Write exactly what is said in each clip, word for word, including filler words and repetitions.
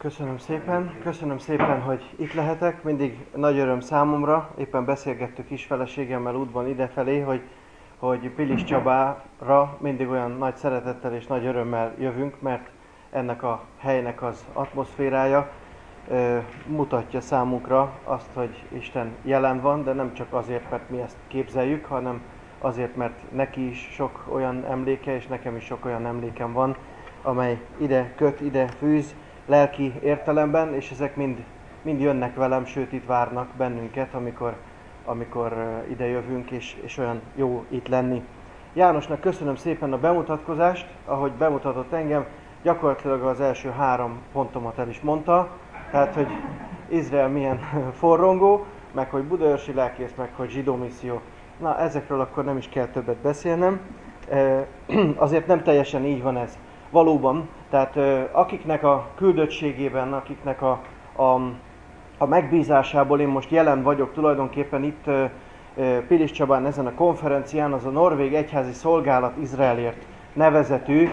Köszönöm szépen, köszönöm szépen, hogy itt lehetek, mindig nagy öröm számomra, éppen beszélgettük is feleségemmel útban idefelé, hogy, hogy Pilis Csabára mindig olyan nagy szeretettel és nagy örömmel jövünk, mert ennek a helynek az atmoszférája ö, mutatja számunkra azt, hogy Isten jelen van, de nem csak azért, mert mi ezt képzeljük, hanem azért, mert neki is sok olyan emléke, és nekem is sok olyan emlékem van, amely ide köt, ide fűz, lelki értelemben, és ezek mind, mind jönnek velem, sőt itt várnak bennünket, amikor, amikor ide jövünk, és, és olyan jó itt lenni. Jánosnak köszönöm szépen a bemutatkozást, ahogy bemutatott engem, gyakorlatilag az első három pontomat el is mondta, tehát, hogy Izrael milyen forrongó, meg hogy budaörsi lelkész, meg hogy zsidó misszió. Na, ezekről akkor nem is kell többet beszélnem. Azért nem teljesen így van ez. Valóban, tehát akiknek a küldöttségében, akiknek a, a, a megbízásából én most jelen vagyok tulajdonképpen itt Pilis Csabán ezen a konferencián, az a Norvég Egyházi Szolgálat Izraelért nevezetű,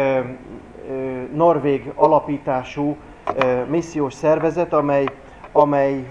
norvég alapítású missziós szervezet, amely, amely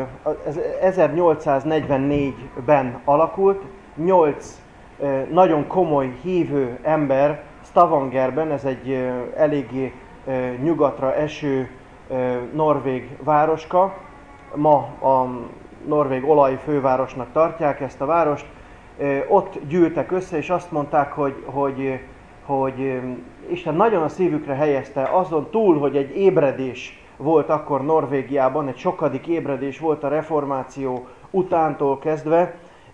ezernyolcszáznegyvennégyben alakult, nyolc nagyon komoly hívő ember Stavangerben, ez egy eléggé nyugatra eső norvég városka. Ma a norvég olajfővárosnak tartják ezt a várost. Ott gyűltek össze, és azt mondták, hogy, hogy, hogy Isten nagyon a szívükre helyezte, azon túl, hogy egy ébredés volt akkor Norvégiában, egy sokadik ébredés volt a reformáció utántól kezdve.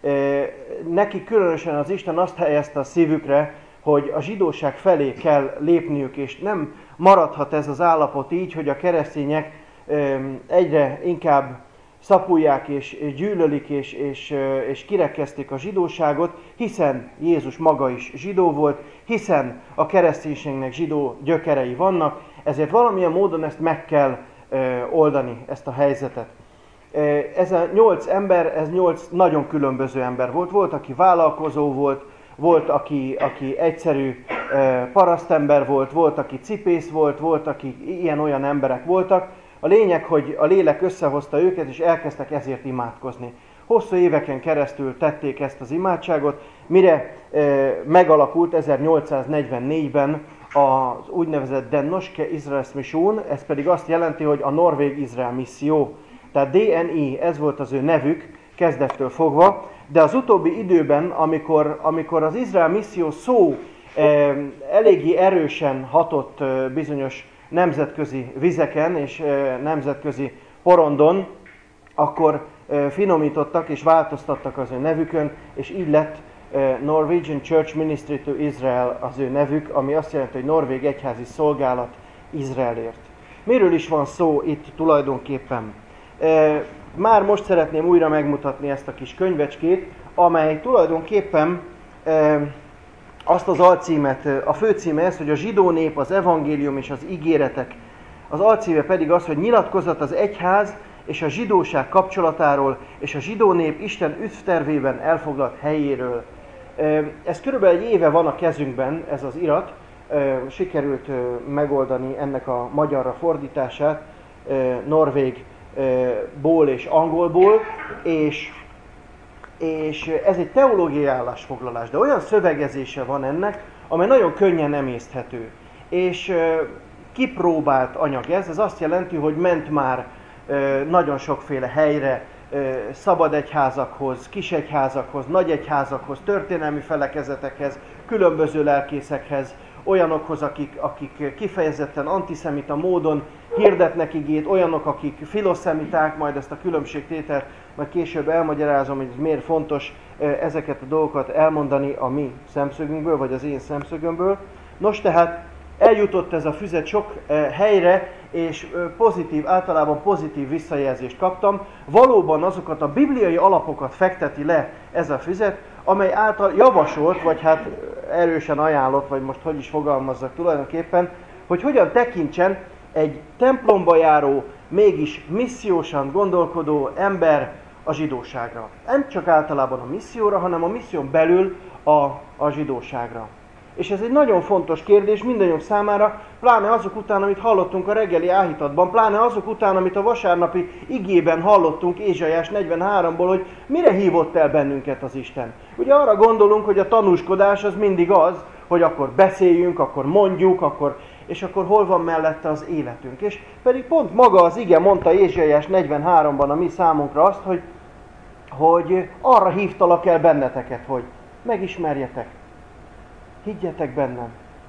Neki különösen az Isten azt helyezte a szívükre, hogy a zsidóság felé kell lépniük, és nem maradhat ez az állapot így, hogy a keresztények egyre inkább szapulják és gyűlölik és, és, és kirekesztik a zsidóságot, hiszen Jézus maga is zsidó volt, hiszen a kereszténységnek zsidó gyökerei vannak, ezért valamilyen módon ezt meg kell oldani, ezt a helyzetet. Ez a nyolc ember, ez nyolc nagyon különböző ember volt. Volt, aki vállalkozó volt, volt, aki, aki egyszerű e, parasztember volt, volt, aki cipész volt, volt, aki ilyen-olyan emberek voltak. A lényeg, hogy a lélek összehozta őket, és elkezdtek ezért imádkozni. Hosszú éveken keresztül tették ezt az imádságot, mire e, megalakult ezernyolcszáznegyvennégyben az úgynevezett Den Norske Israels Mission, ez pedig azt jelenti, hogy a Norvég Izrael Misszió. Tehát dé en i, ez volt az ő nevük kezdettől fogva, de az utóbbi időben, amikor, amikor az Izrael misszió szó eh, eléggé erősen hatott eh, bizonyos nemzetközi vizeken és eh, nemzetközi porondon, akkor eh, finomítottak és változtattak az ő nevükön, és így lett eh, Norwegian Church Ministry to Israel az ő nevük, ami azt jelenti, hogy Norvég Egyházi Szolgálat Izraelért. Miről is van szó itt tulajdonképpen? Eh, Már most szeretném újra megmutatni ezt a kis könyvecskét, amely tulajdonképpen e, azt az alcímet, a főcíme ez, hogy a zsidó nép, az evangélium és az ígéretek. Az alcíme pedig az, hogy nyilatkozat az egyház és a zsidóság kapcsolatáról, és a zsidó nép Isten üdvtervében elfoglalt helyéről. E, ez körülbelül egy éve van a kezünkben, ez az irat. E, sikerült e, megoldani ennek a magyarra fordítását, e, norvég, ból és angolból, és, és ez egy teológiai állásfoglalás, de olyan szövegezése van ennek, amely nagyon könnyen emészthető. És kipróbált anyag ez, ez azt jelenti, hogy ment már nagyon sokféle helyre, szabad egyházakhoz, kis egyházakhoz, nagy egyházakhoz, történelmi felekezetekhez, különböző lelkészekhez, olyanokhoz, akik, akik kifejezetten antiszemita módon hirdetnek igét, olyanok, akik filoszemiták, majd ezt a különbségtételt majd később elmagyarázom, hogy miért fontos ezeket a dolgokat elmondani a mi szemszögünkből, vagy az én szemszögömből. Nos, tehát eljutott ez a füzet sok helyre, és pozitív, általában pozitív visszajelzést kaptam. Valóban azokat a bibliai alapokat fekteti le ez a füzet, amely által javasolt, vagy hát erősen ajánlott, vagy most hogy is fogalmazzak tulajdonképpen, hogy hogyan tekintsen egy templomba járó, mégis missziósan gondolkodó ember a zsidóságra. Nem csak általában a misszióra, hanem a misszión belül a, a zsidóságra. És ez egy nagyon fontos kérdés mindannyiunk számára, pláne azok után, amit hallottunk a reggeli áhítatban, pláne azok után, amit a vasárnapi igében hallottunk Ézsaiás negyvenháromból, hogy mire hívott el bennünket az Isten. Ugye arra gondolunk, hogy a tanúskodás az mindig az, hogy akkor beszéljünk, akkor mondjuk, akkor, és akkor hol van mellette az életünk. És pedig pont maga az ige mondta Ézsaiás negyvenháromban a mi számunkra azt, hogy, hogy arra hívtalak el benneteket, hogy megismerjetek, higgyetek bennem,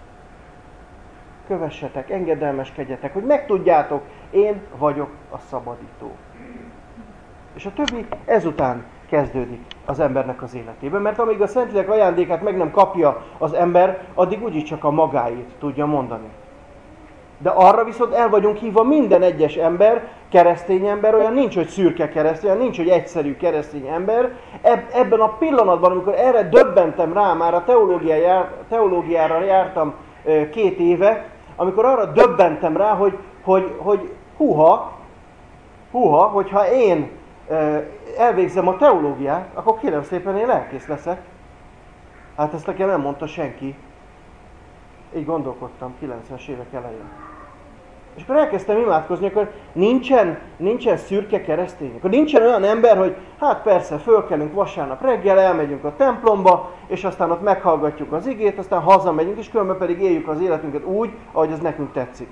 kövessetek, engedelmeskedjetek, hogy megtudjátok, én vagyok a szabadító. És a többi ezután kezdődik az embernek az életében, mert amíg a Szentlélek ajándékát meg nem kapja az ember, addig úgyis csak a magáit tudja mondani. De arra viszont el vagyunk hívva minden egyes ember, keresztény ember, olyan nincs, hogy szürke keresztény, olyan nincs, hogy egyszerű keresztény ember. Ebben a pillanatban, amikor erre döbbentem rá, már a teológiára jártam két éve, amikor arra döbbentem rá, hogy, hogy, hogy húha, húha, hogyha én elvégzem a teológiát, akkor kérem szépen én lelkész leszek. Hát ezt nekem nem mondta senki. Így gondolkodtam kilencvenes évek elején. És akkor elkezdtem imádkozni, akkor nincsen, nincsen szürke keresztény. Akkor nincsen olyan ember, hogy hát persze, fölkelünk vasárnap reggel, elmegyünk a templomba, és aztán ott meghallgatjuk az igét, aztán hazamegyünk, és különben pedig éljük az életünket úgy, ahogy az nekünk tetszik.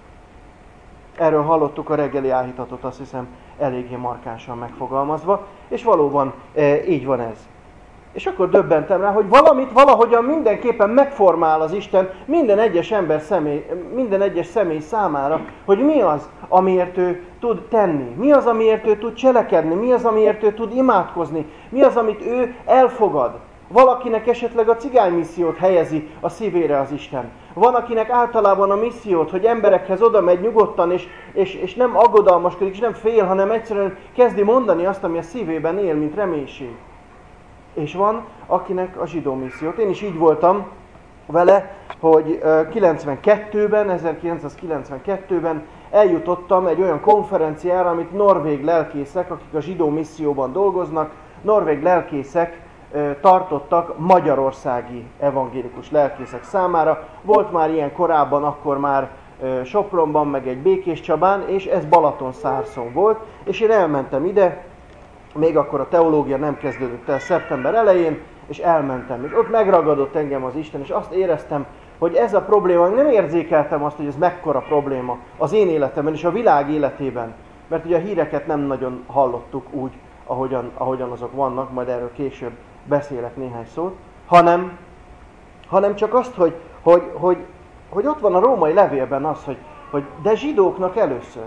Erről hallottuk a reggeli áhítatot, azt hiszem eléggé markánsan megfogalmazva, és valóban e, így van ez. És akkor döbbentem rá, hogy valamit valahogyan mindenképpen megformál az Isten minden egyes ember személy, minden egyes személy számára, hogy mi az, amiért ő tud tenni, mi az, amiért ő tud cselekedni, mi az, amiért ő tud imádkozni, mi az, amit ő elfogad. Valakinek esetleg a cigánymissziót helyezi a szívére az Isten. Van, akinek általában a missziót, hogy emberekhez oda megy nyugodtan, és, és, és nem aggodalmaskodik, és nem fél, hanem egyszerűen kezdi mondani azt, ami a szívében él, mint reménység. És van, akinek a zsidó missziót. Én is így voltam vele, hogy kilencvenkettőben, ezerkilencszázkilencvenkettőben eljutottam egy olyan konferenciára, amit norvég lelkészek, akik a zsidó misszióban dolgoznak, norvég lelkészek tartottak magyarországi evangélikus lelkészek számára. Volt már ilyen korábban, akkor már Sopronban, meg egy Békéscsabán, és ez Balatonszárszon volt, és én elmentem ide, még akkor a teológia nem kezdődött el szeptember elején, és elmentem, és ott megragadott engem az Isten, és azt éreztem, hogy ez a probléma, nem érzékeltem azt, hogy ez mekkora probléma az én életemben és a világ életében, mert ugye a híreket nem nagyon hallottuk úgy, ahogyan, ahogyan azok vannak, majd erről később beszélek néhány szót, hanem, hanem csak azt, hogy, hogy, hogy, hogy ott van a római levélben az, hogy, hogy de zsidóknak először,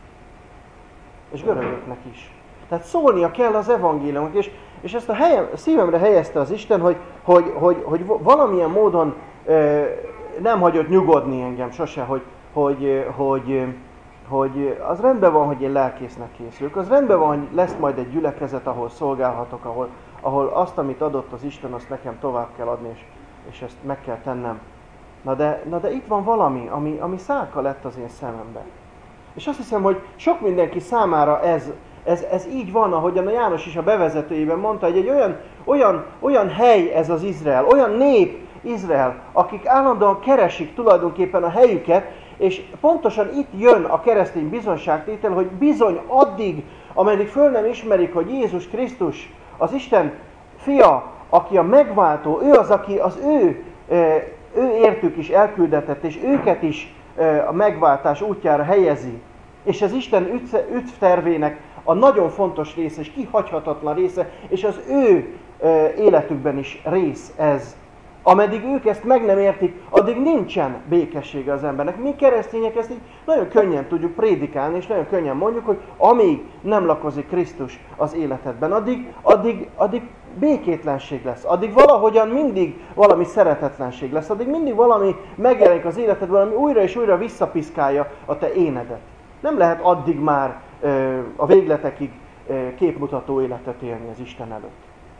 és görögöknek is. Tehát szólnia kell az evangéliumnak, és, és ezt a, helyem, a szívemre helyezte az Isten, hogy, hogy, hogy, hogy valamilyen módon ö, nem hagyott nyugodni engem sose, hogy, hogy, hogy, hogy az rendben van, hogy én lelkésznek készülök, az rendben van, hogy lesz majd egy gyülekezet, ahol szolgálhatok, ahol, ahol azt, amit adott az Isten, azt nekem tovább kell adni, és, és ezt meg kell tennem. Na de, na de itt van valami, ami, ami szálka lett az én szememben. És azt hiszem, hogy sok mindenki számára ez, ez, ez így van, ahogyan a János is a bevezetőjében mondta, hogy egy olyan, olyan, olyan hely ez az Izrael, olyan nép Izrael, akik állandóan keresik tulajdonképpen a helyüket, és pontosan itt jön a keresztény bizonyságtétel, hogy bizony addig, ameddig föl nem ismerik, hogy Jézus Krisztus, az Isten fia, aki a megváltó, ő az, aki az ő, ő értük is elküldetett, és őket is a megváltás útjára helyezi. És az Isten üdvtervének a nagyon fontos része, és kihagyhatatlan része, és az ő életükben is rész ez. Ameddig ők ezt meg nem értik, addig nincsen békessége az embernek. Mi keresztények ezt így nagyon könnyen tudjuk prédikálni, és nagyon könnyen mondjuk, hogy amíg nem lakozik Krisztus az életedben, addig, addig, addig békétlenség lesz, addig valahogyan mindig valami szeretetlenség lesz, addig mindig valami megjelenik az életedben, ami újra és újra visszapiszkálja a te énedet. Nem lehet addig már ö, a végletekig ö, képmutató életet élni az Isten előtt.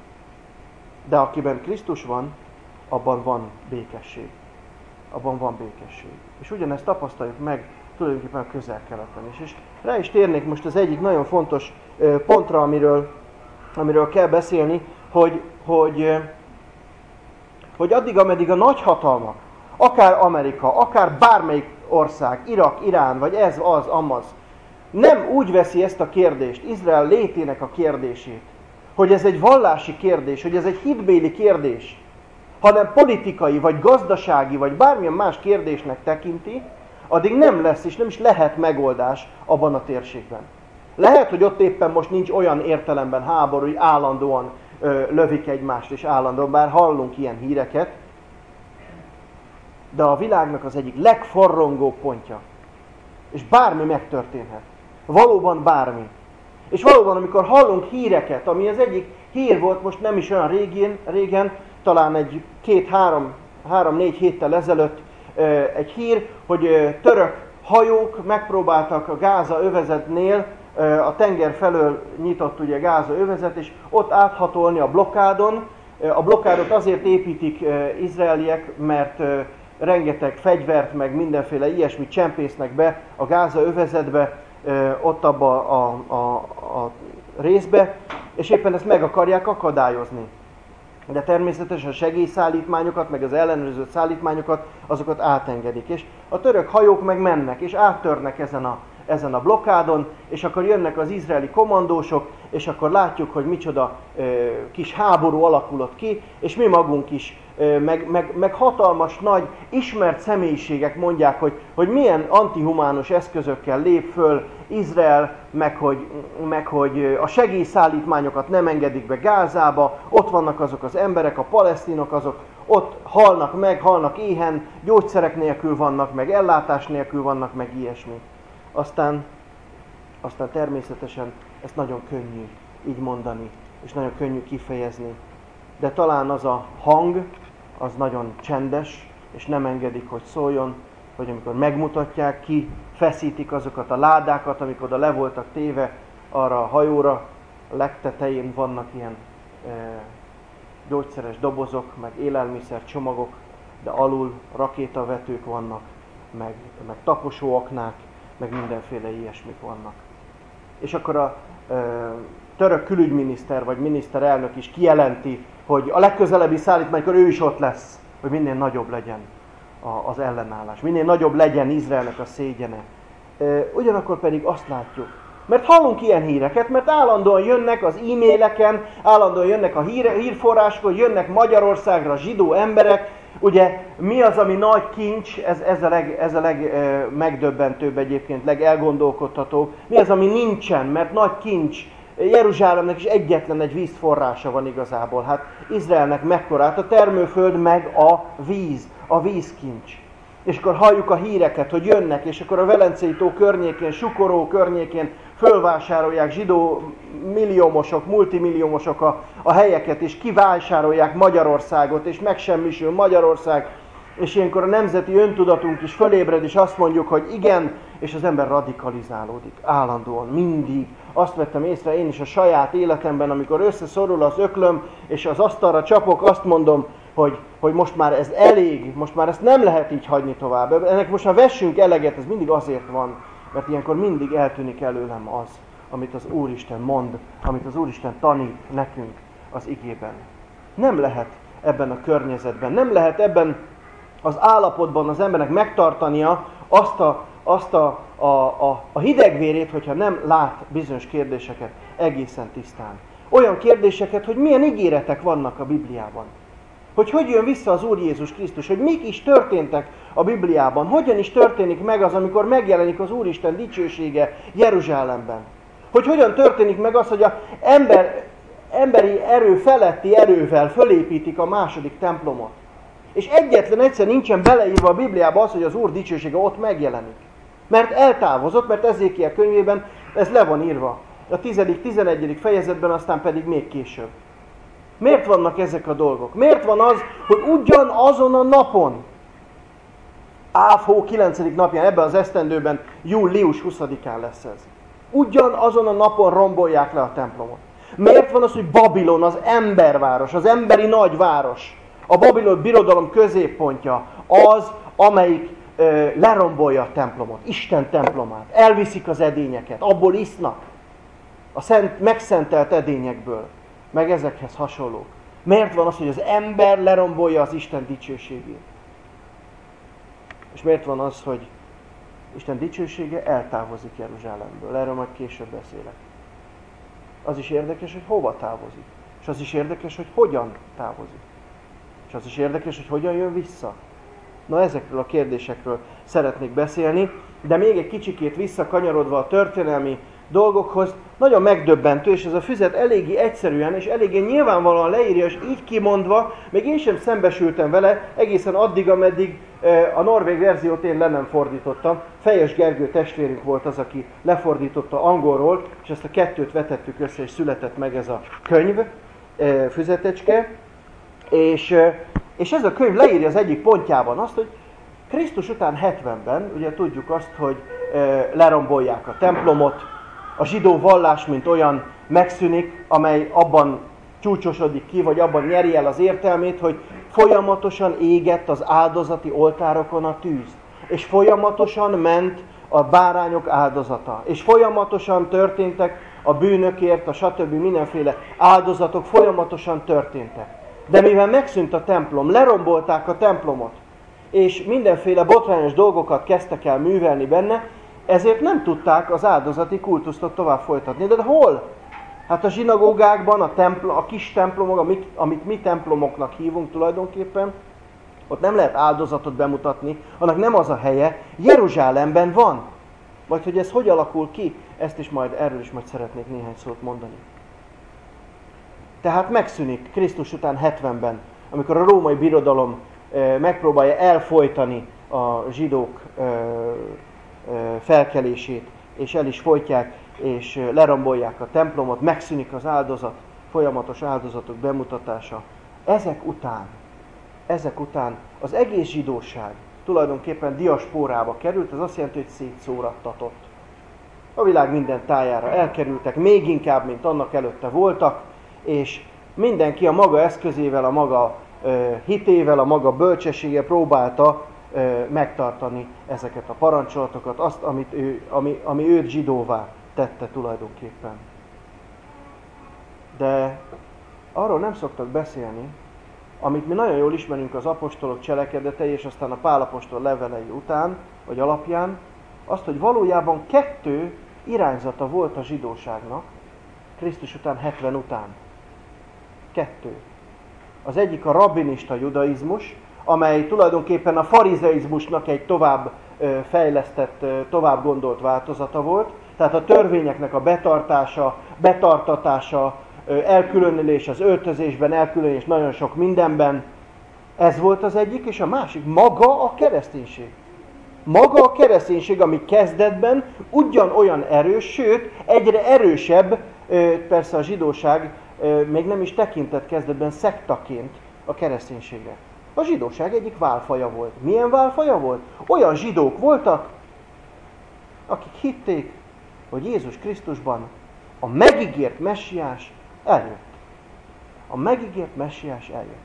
De akiben Krisztus van, abban van békesség. Abban van békesség. És ugyanezt tapasztaljuk meg tulajdonképpen a Közel-Keleten is. És rá is térnék most az egyik nagyon fontos pontra, amiről, amiről kell beszélni, hogy, hogy, hogy addig, ameddig a nagyhatalmak, akár Amerika, akár bármelyik ország, Irak, Irán, vagy ez, az, amaz, nem úgy veszi ezt a kérdést, Izrael létének a kérdését, hogy ez egy vallási kérdés, hogy ez egy hitbéli kérdés, hanem politikai, vagy gazdasági, vagy bármilyen más kérdésnek tekinti, addig nem lesz és nem is lehet megoldás abban a térségben. Lehet, hogy ott éppen most nincs olyan értelemben háború, hogy állandóan ö, lövik egymást, és állandóan, bár hallunk ilyen híreket, de a világnak az egyik legforrongóbb pontja. És bármi megtörténhet. Valóban bármi. És valóban, amikor hallunk híreket, ami az egyik hír volt most nem is olyan régen, régen talán egy két-három, három-négy héttel ezelőtt egy hír, hogy török hajók megpróbáltak a Gáza övezetnél, a tenger felől nyitott ugye Gáza övezet, és ott áthatolni a blokkádon. A blokkádot azért építik izraeliek, mert rengeteg fegyvert, meg mindenféle ilyesmit csempésznek be a Gáza övezetbe, ott abba a, a, a részbe, és éppen ezt meg akarják akadályozni. De természetesen a segélyszállítmányokat, meg az ellenőrzött szállítmányokat, azokat átengedik. És a török hajók meg mennek, és áttörnek ezen a, ezen a blokkádon, és akkor jönnek az izraeli kommandósok, és akkor látjuk, hogy micsoda ö, kis háború alakulott ki, és mi magunk is, ö, meg, meg, meg hatalmas, nagy, ismert személyiségek mondják, hogy, hogy milyen antihumánus eszközökkel lép föl Izrael, meg hogy, meg hogy a segélyszállítmányokat nem engedik be Gázába, ott vannak azok az emberek, a palesztinok, azok ott halnak meg, halnak éhen, gyógyszerek nélkül vannak, meg ellátás nélkül vannak, meg ilyesmi. Aztán, aztán természetesen ezt nagyon könnyű így mondani, és nagyon könnyű kifejezni. De talán az a hang, az nagyon csendes, és nem engedik, hogy szóljon, hogy amikor megmutatják, ki feszítik azokat a ládákat, amik oda le voltak téve arra a hajóra, a legtetején vannak ilyen e, gyógyszeres dobozok, meg élelmiszer csomagok, de alul rakétavetők vannak, meg, meg taposóaknák, meg mindenféle ilyesmik vannak. És akkor a e, török külügyminiszter vagy miniszterelnök is kijelenti, hogy a legközelebbi szállítmánykor ő is ott lesz, hogy minél nagyobb legyen az ellenállás, minél nagyobb legyen Izraelnek a szégyene. Ugyanakkor pedig azt látjuk, mert hallunk ilyen híreket, mert állandóan jönnek az e-maileken, állandóan jönnek a hír, hírforrások, jönnek Magyarországra zsidó emberek. Ugye mi az, ami nagy kincs, ez, ez a, leg, ez a legmegdöbbentőbb egyébként, legelgondolkodtatóbb. Mi az, ami nincsen, mert nagy kincs. Jeruzsálemnek is egyetlen egy vízforrása van igazából. Hát Izraelnek mekkorát a termőföld meg a víz, a vízkincs. És akkor halljuk a híreket, hogy jönnek, és akkor a Velencei tó környékén, Sukoró környékén fölvásárolják zsidó milliómosok, multimilliómosok a, a helyeket, és kivásárolják Magyarországot, és megsemmisül Magyarország, és ilyenkor a nemzeti öntudatunk is fölébred, és azt mondjuk, hogy igen, és az ember radikalizálódik állandóan, mindig. Azt vettem észre én is a saját életemben, amikor összeszorul az öklöm, és az asztalra csapok, azt mondom, hogy, hogy most már ez elég, most már ezt nem lehet így hagyni tovább. Ennek most már vessünk eleget, ez mindig azért van, mert ilyenkor mindig eltűnik előlem az, amit az Úristen mond, amit az Úristen tanít nekünk az igében. Nem lehet ebben a környezetben, nem lehet ebben az állapotban az embernek megtartania azt a, azt a, a, a, a hidegvérét, hogyha nem lát bizonyos kérdéseket egészen tisztán. Olyan kérdéseket, hogy milyen ígéretek vannak a Bibliában. Hogy hogy jön vissza az Úr Jézus Krisztus, hogy mik is történtek a Bibliában, hogyan is történik meg az, amikor megjelenik az Úristen dicsősége Jeruzsálemben. Hogy hogyan történik meg az, hogy az ember, emberi erő feletti erővel fölépítik a második templomot. És egyetlen egyszer nincsen beleírva a Bibliába az, hogy az Úr dicsősége ott megjelenik. Mert eltávozott, mert Ezékiel könyvében ez le van írva. A tizedik, tizenegyedik fejezetben, aztán pedig még később. Miért vannak ezek a dolgok? Miért van az, hogy ugyanazon a napon, Áv hó kilencedik napján, ebben az esztendőben, július huszadikán lesz ez. Ugyanazon a napon rombolják le a templomot. Miért van az, hogy Babilon az emberváros, az emberi nagyváros, a babiloni birodalom középpontja az, amelyik ö, lerombolja a templomot, Isten templomát, elviszik az edényeket, abból isznak, a szent, megszentelt edényekből, meg ezekhez hasonlók. Miért van az, hogy az ember lerombolja az Isten dicsőségét? És miért van az, hogy Isten dicsősége eltávozik Jeruzsálemből? Erről majd később beszélek. Az is érdekes, hogy hova távozik. És az is érdekes, hogy hogyan távozik. És az is érdekes, hogy hogyan jön vissza. Na, ezekről a kérdésekről szeretnék beszélni, de még egy kicsikét visszakanyarodva a történelmi dolgokhoz, nagyon megdöbbentő, és ez a füzet eléggé egyszerűen és eléggé nyilvánvalóan leírja, és így kimondva, még én sem szembesültem vele egészen addig, ameddig a norvég verziót én le nem fordítottam. Fejes Gergő testvérünk volt az, aki lefordította angolról, és ezt a kettőt vetettük össze, és született meg ez a könyv, füzetecske. És, és ez a könyv leírja az egyik pontjában azt, hogy Krisztus után hetvenben, ugye tudjuk azt, hogy lerombolják a templomot, a zsidó vallás, mint olyan megszűnik, amely abban csúcsosodik ki, vagy abban nyeri el az értelmét, hogy folyamatosan égett az áldozati oltárokon a tűz. És folyamatosan ment a bárányok áldozata. És folyamatosan történtek a bűnökért, a stb. Mindenféle áldozatok folyamatosan történtek. De mivel megszűnt a templom, lerombolták a templomot, és mindenféle botrányos dolgokat kezdtek el művelni benne, ezért nem tudták az áldozati kultuszt tovább folytatni. De, de hol? Hát a zsinagógákban, a, templ- a kis templomok, amit, amit mi templomoknak hívunk tulajdonképpen, ott nem lehet áldozatot bemutatni, annak nem az a helye. Jeruzsálemben van. Vagy hogy ez hogy alakul ki, ezt is majd, erről is majd szeretnék néhány szót mondani. Tehát megszűnik Krisztus után hetvenben, amikor a római birodalom e, megpróbálja elfojtani a zsidók e, e, felkelését, és el is folytják, és lerombolják a templomot, megszűnik az áldozat, folyamatos áldozatok bemutatása. Ezek után, ezek után az egész zsidóság tulajdonképpen diaspórába került, ez azt jelenti, hogy szétszórattatott. A világ minden tájára elkerültek, még inkább, mint annak előtte voltak, és mindenki a maga eszközével, a maga ö, hitével, a maga bölcsessége próbálta ö, megtartani ezeket a parancsolatokat, azt, amit ő, ami, ami őt zsidóvá tette tulajdonképpen. De arról nem szoktak beszélni, amit mi nagyon jól ismerünk az apostolok cselekedetei, és aztán a Pál apostol levelei után, vagy alapján, azt, hogy valójában kettő irányzata volt a zsidóságnak, Krisztus után hetven után. Kettő. Az egyik a rabbinista judaizmus, amely tulajdonképpen a farizeizmusnak egy tovább fejlesztett, tovább gondolt változata volt. Tehát a törvényeknek a betartása, betartatása, elkülönülés az öltözésben, elkülönülés nagyon sok mindenben. Ez volt az egyik, és a másik maga a kereszténység. Maga a kereszténység, ami kezdetben ugyanolyan erős, sőt, egyre erősebb, persze a zsidóság még nem is tekintett kezdetben szektaként a kereszténységre. A zsidóság egyik válfaja volt. Milyen válfaja volt? Olyan zsidók voltak, akik hitték, hogy Jézus Krisztusban a megígért messiás eljött. A megígért messiás eljött.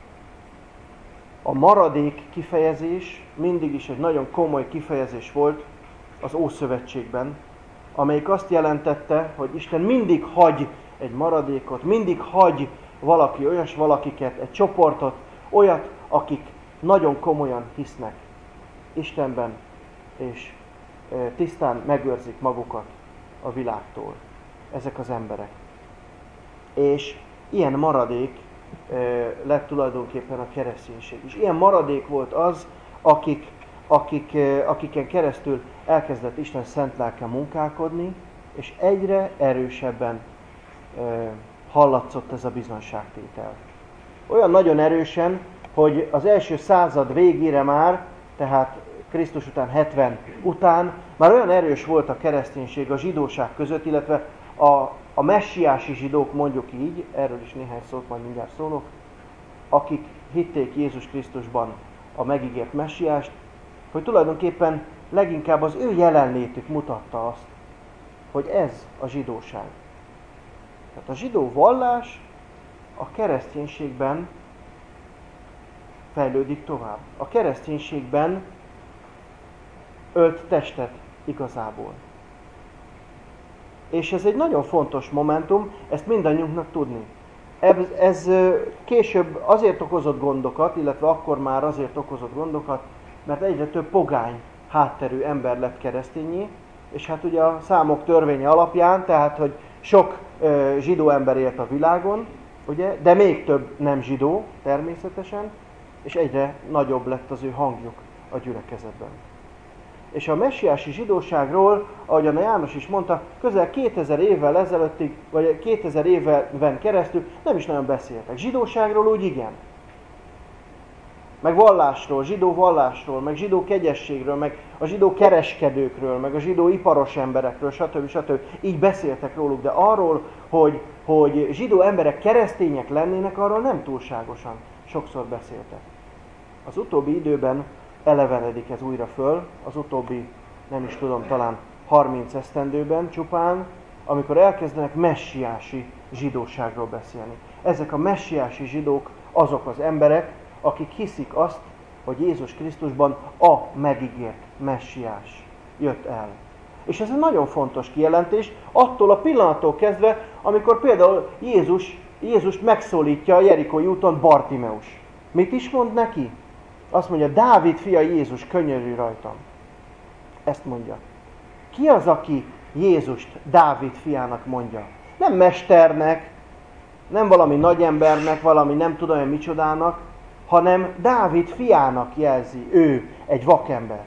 A maradék kifejezés mindig is egy nagyon komoly kifejezés volt az Ószövetségben, amelyik azt jelentette, hogy Isten mindig hagy egy maradékot, mindig hagy valaki, olyas valakiket, egy csoportot, olyat, akik nagyon komolyan hisznek Istenben, és tisztán megőrzik magukat a világtól. Ezek az emberek. És ilyen maradék lett tulajdonképpen a kereszténység. És ilyen maradék volt az, akik, akik, akiken keresztül elkezdett Isten szent lelke munkálkodni, és egyre erősebben hallatszott ez a bizonságtétel. Olyan nagyon erősen, hogy az első század végére már, tehát Krisztus után hetven után, már olyan erős volt a kereszténység a zsidóság között, illetve a, a messiási zsidók, mondjuk így, erről is néhány szót majd mindjárt szólok, akik hitték Jézus Krisztusban a megígért messiást, hogy tulajdonképpen leginkább az ő jelenlétük mutatta azt, hogy ez a zsidóság. Tehát a zsidó vallás a kereszténységben fejlődik tovább. A kereszténységben ölt testet igazából. És ez egy nagyon fontos momentum, ezt mindannyiunknak tudni. Ez, ez később azért okozott gondokat, illetve akkor már azért okozott gondokat, mert egyre több pogány hátterű ember lett keresztényé, és hát ugye a számok törvénye alapján, tehát hogy sok ö, zsidó ember élt a világon, ugye, de még több nem zsidó természetesen, és egyre nagyobb lett az ő hangjuk a gyülekezetben. És a messiási zsidóságról, ahogyan a János is mondta, közel kétezer évvel ezelőttig, vagy kétezer éven keresztül nem is nagyon beszéltek. Zsidóságról úgy igen. Meg vallásról, zsidó vallásról, meg zsidó kegyességről, meg a zsidó kereskedőkről, meg a zsidó iparos emberekről, stb. stb. Így beszéltek róluk, de arról, hogy, hogy zsidó emberek keresztények lennének, arról nem túlságosan sokszor beszéltek. Az utóbbi időben elevenedik ez újra föl, az utóbbi, nem is tudom, talán harminc esztendőben csupán, amikor elkezdenek messiási zsidóságról beszélni. Ezek a messiási zsidók azok az emberek, akik hiszik azt, hogy Jézus Krisztusban a megígért messiás jött el. És ez egy nagyon fontos kijelentés, attól a pillanattól kezdve, amikor például Jézus, Jézust megszólítja a Jerikói úton Bartimeus. Mit is mond neki? Azt mondja, Dávid fia Jézus, könyörülj rajtam. Ezt mondja. Ki az, aki Jézust Dávid fiának mondja? Nem mesternek, nem valami nagyembernek, valami nem tudom, hogy micsodának, hanem Dávid fiának jelzi ő, egy vakember.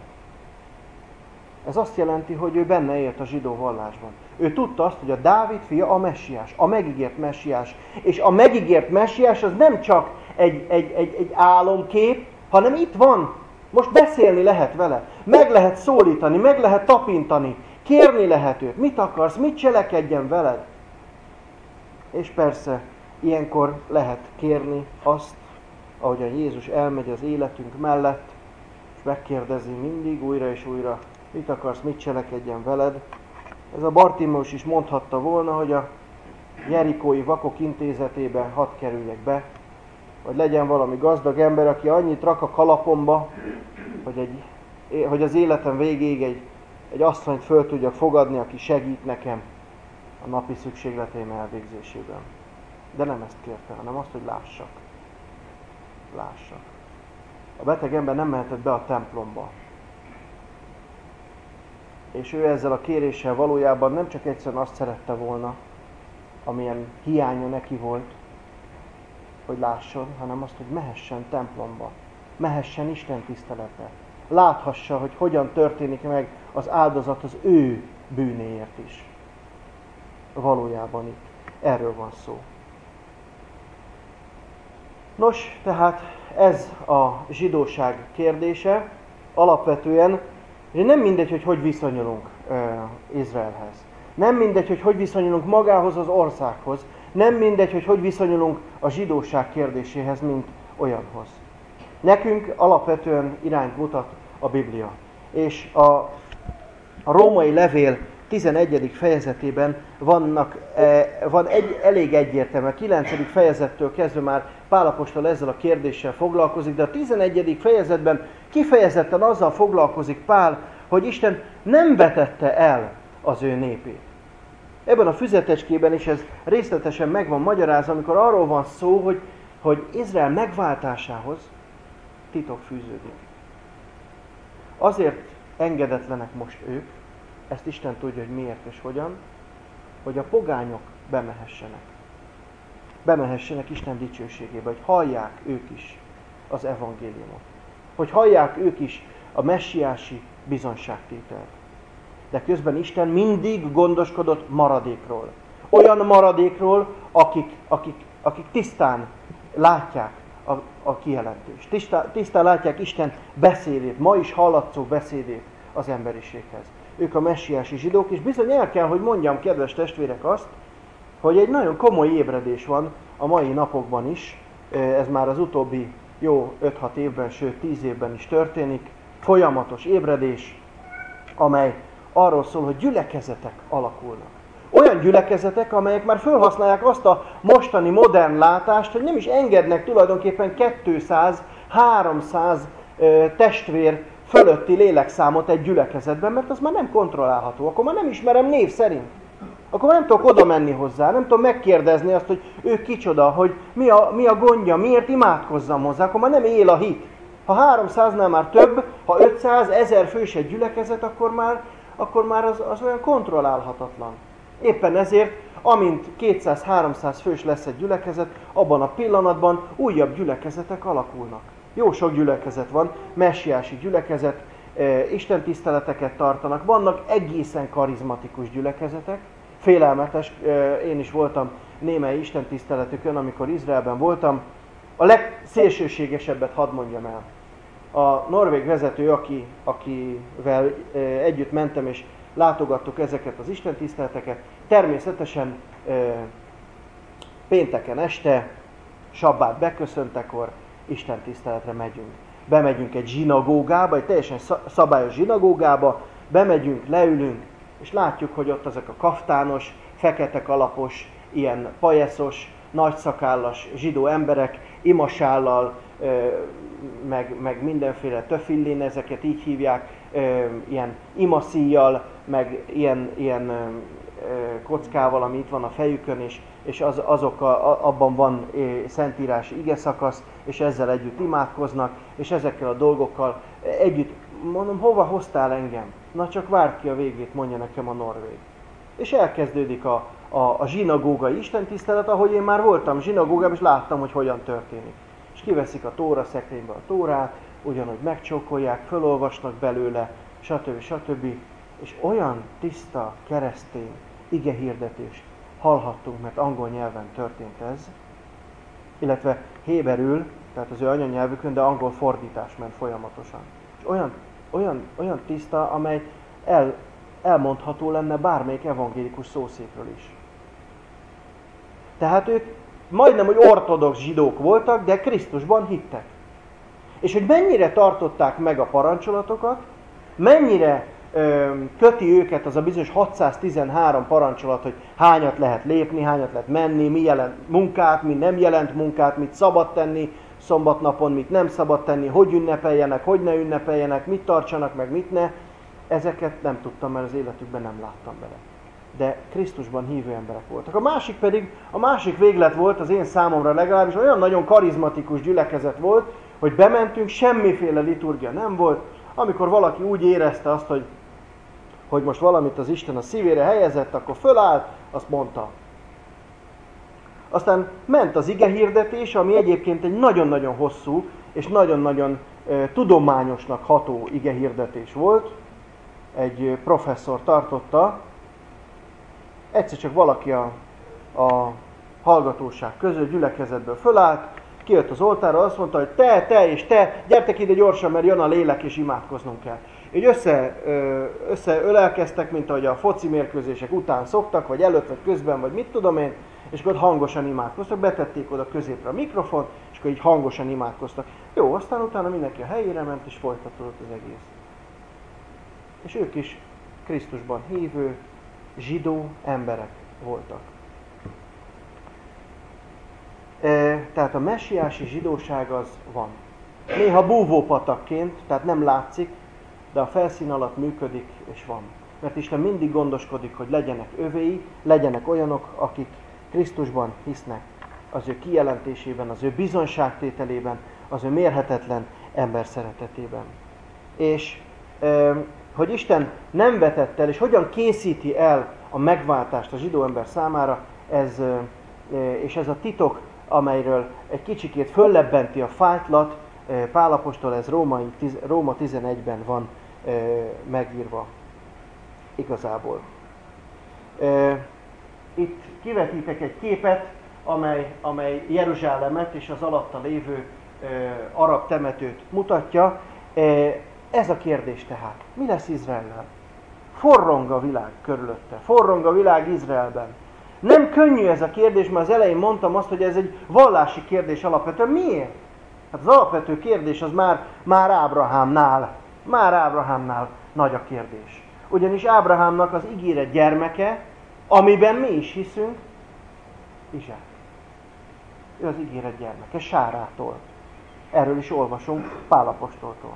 Ez azt jelenti, hogy ő benne élt a zsidó vallásban. Ő tudta azt, hogy a Dávid fia a messiás, a megígért messiás. És a megígért messiás az nem csak egy, egy, egy, egy álomkép, hanem itt van. Most beszélni lehet vele. Meg lehet szólítani, meg lehet tapintani. Kérni lehet őt. Mit akarsz, mit cselekedjen veled? És persze, ilyenkor lehet kérni azt, ahogyan Jézus elmegy az életünk mellett, és megkérdezi mindig újra és újra, mit akarsz, mit cselekedjen veled. Ez a Bartimeus is mondhatta volna, hogy a jerikói vakok intézetében hadd kerüljek be, vagy legyen valami gazdag ember, aki annyit rak a kalapomba, hogy, egy, hogy az életem végéig egy, egy asszonyt föl tudjak fogadni, aki segít nekem a napi szükségleteim elvégzésében. De nem ezt kérte, hanem azt, hogy lássak. Lássak. A beteg ember nem mehetett be a templomba. És ő ezzel a kéréssel valójában nem csak egyszerűen azt szerette volna, amilyen hiánya neki volt, hogy lásson, hanem azt, hogy mehessen templomba, mehessen Isten tiszteletre. Láthassa, hogy hogyan történik meg az áldozat az ő bűnéért is. Valójában itt erről van szó. Nos, tehát ez a zsidóság kérdése. Alapvetően nem mindegy, hogy hogy viszonyulunk uh, Izraelhez. Nem mindegy, hogy hogy viszonyulunk magához az országhoz. Nem mindegy, hogy hogy viszonyulunk a zsidóság kérdéséhez, mint olyanhoz. Nekünk alapvetően irányt mutat a Biblia. És a, a római levél tizenegyedik fejezetében vannak, e, van egy, elég egyértelmű. A kilencedik fejezettől kezdve már Pál apostol ezzel a kérdéssel foglalkozik, de a tizenegyedik fejezetben kifejezetten azzal foglalkozik Pál, hogy Isten nem vetette el az ő népét. Ebben a füzetecskében is ez részletesen meg van magyarázva, amikor arról van szó, hogy, hogy Izrael megváltásához titok fűződik. Azért engedetlenek most ők, ezt Isten tudja, hogy miért és hogyan, hogy a pogányok bemehessenek. Bemehessenek Isten dicsőségébe, hogy hallják ők is az evangéliumot. Hogy hallják ők is a messiási bizonságtételt. De közben Isten mindig gondoskodott maradékról. Olyan maradékról, akik, akik, akik tisztán látják a, a kijelentést. Tisztán, tisztán látják Isten beszédét, ma is hallatszó beszédét az emberiséghez. Ők a messiási zsidók, és bizony el kell, hogy mondjam, kedves testvérek, azt, hogy egy nagyon komoly ébredés van a mai napokban is. Ez már az utóbbi jó öt-hat évben, sőt tíz évben is történik. Folyamatos ébredés, amely arról szól, hogy gyülekezetek alakulnak. Olyan gyülekezetek, amelyek már felhasználják azt a mostani modern látást, hogy nem is engednek tulajdonképpen kétszáz-háromszáz testvér fölötti lélekszámot egy gyülekezetben, mert az már nem kontrollálható. Akkor már nem ismerem név szerint. akkor nem tudok oda menni hozzá, nem tudom megkérdezni azt, hogy ő kicsoda, hogy mi a, mi a gondja, miért imádkozzam hozzá, akkor már nem él a hit. Ha háromszáznál már több, ha ötszáz, ezer fős egy gyülekezet, akkor már, akkor már az, az olyan kontrollálhatatlan. Éppen ezért, amint kétszáz-háromszáz fős lesz egy gyülekezet, abban a pillanatban újabb gyülekezetek alakulnak. Jó sok gyülekezet van, messiási gyülekezet, istentiszteleteket tartanak, vannak egészen karizmatikus gyülekezetek, félelmetes, én is voltam némely istentiszteletükön, amikor Izraelben voltam, a legszélsőségesebbet hadd mondjam el. A norvég vezető, aki, akivel együtt mentem és látogattuk ezeket az istentiszteleteket, természetesen pénteken este, sabbát beköszöntekor istentiszteletre megyünk. Bemegyünk egy zsinagógába, egy teljesen szabályos zsinagógába, bemegyünk, leülünk, és látjuk, hogy ott ezek a kaftános, fekete kalapos, ilyen pajeszos, nagyszakállas zsidó emberek, imasállal, meg, meg mindenféle töfillén, ezeket így hívják, ilyen imaszíjjal, meg ilyen, ilyen kockával, ami itt van a fejükön, és, és az, azok a, abban van szentírási igeszakasz, és ezzel együtt imádkoznak, és ezekkel a dolgokkal együtt, mondom, hova hoztál engem? Na csak várd ki a végét, mondja nekem a norvég. És elkezdődik a, a, a zsinagógai istentisztelet, ahogy én már voltam zsinagógában, és láttam, hogy hogyan történik. És kiveszik a tóra szekrénybe a tórát, ugyanúgy megcsókolják, fölolvasnak belőle, stb. stb. És olyan tiszta keresztény igehirdetést hallhattunk, mert angol nyelven történt ez, illetve héberül, tehát az ő anyanyelvükön, de angol fordítás ment folyamatosan. És olyan, olyan, olyan tiszta, amely el, elmondható lenne bármelyik evangélikus szószékről is. Tehát ők majdnem, hogy ortodox zsidók voltak, de Krisztusban hittek. És hogy mennyire tartották meg a parancsolatokat, mennyire ö, köti őket az a bizonyos hatszáztizenhárom parancsolat, hogy hányat lehet lépni, hányat lehet menni, mi jelent munkát, mi nem jelent munkát, mit szabad tenni szombatnapon, mit nem szabad tenni, hogy ünnepeljenek, hogy ne ünnepeljenek, mit tartsanak, meg mit ne. Ezeket nem tudtam, mert az életükben nem láttam bele. De Krisztusban hívő emberek voltak. A másik pedig, a másik véglet volt az én számomra legalábbis, olyan nagyon karizmatikus gyülekezet volt, hogy bementünk, semmiféle liturgia nem volt. Amikor valaki úgy érezte azt, hogy, hogy most valamit az Isten a szívére helyezett, akkor fölállt, azt mondta. Aztán ment az igehirdetés, ami egyébként egy nagyon-nagyon hosszú és nagyon-nagyon e, tudományosnak ható igehirdetés volt. Egy professzor tartotta, egyszer csak valaki a, a hallgatóság közül, gyülekezetből fölállt, kijött az oltárra, azt mondta, hogy te, te és te, gyertek ide gyorsan, mert jön a lélek, és imádkoznunk kell. Így össze, összeölelkeztek, mint ahogy a foci mérkőzések után szoktak, vagy előtt, vagy közben, vagy mit tudom én, és akkor hangosan imádkoztak, betették oda középre a mikrofon, és akkor így hangosan imádkoztak. Jó, aztán utána mindenki a helyére ment, és folytatódott az egész. És ők is Krisztusban hívő, zsidó emberek voltak. E, tehát a messiási zsidóság az van. Néha búvópatakként, tehát nem látszik, de a felszín alatt működik és van. Mert Isten mindig gondoskodik, hogy legyenek övéi, legyenek olyanok, akik Krisztusban hisznek, az ő kijelentésében, az ő bizonságtételében, az ő mérhetetlen ember szeretetében. És e, hogy Isten nem vetett el, és hogyan készíti el a megváltást a zsidó ember számára, ez, és ez a titok, amelyről egy kicsikét föllebbenti a fájtlat, Pál apostol, ez Római, Róma tizenegyben van megírva igazából. Itt kivetítek egy képet, amely, amely Jeruzsálemet és az alatta lévő arab temetőt mutatja. Ez a kérdés tehát. Mi lesz Izraellel? Forrong a világ körülötte. Forrong a világ Izraelben. Nem könnyű ez a kérdés, mert az elején mondtam azt, hogy ez egy vallási kérdés alapvetően. Miért? Hát az alapvető kérdés az már, már Ábrahámnál, már Ábrahámnál nagy a kérdés. Ugyanis Ábrahámnak az ígéret gyermeke, amiben mi is hiszünk, Izsák. Ő az ígéret gyermeke, Sárától. Erről is olvasunk Pál apostoltól.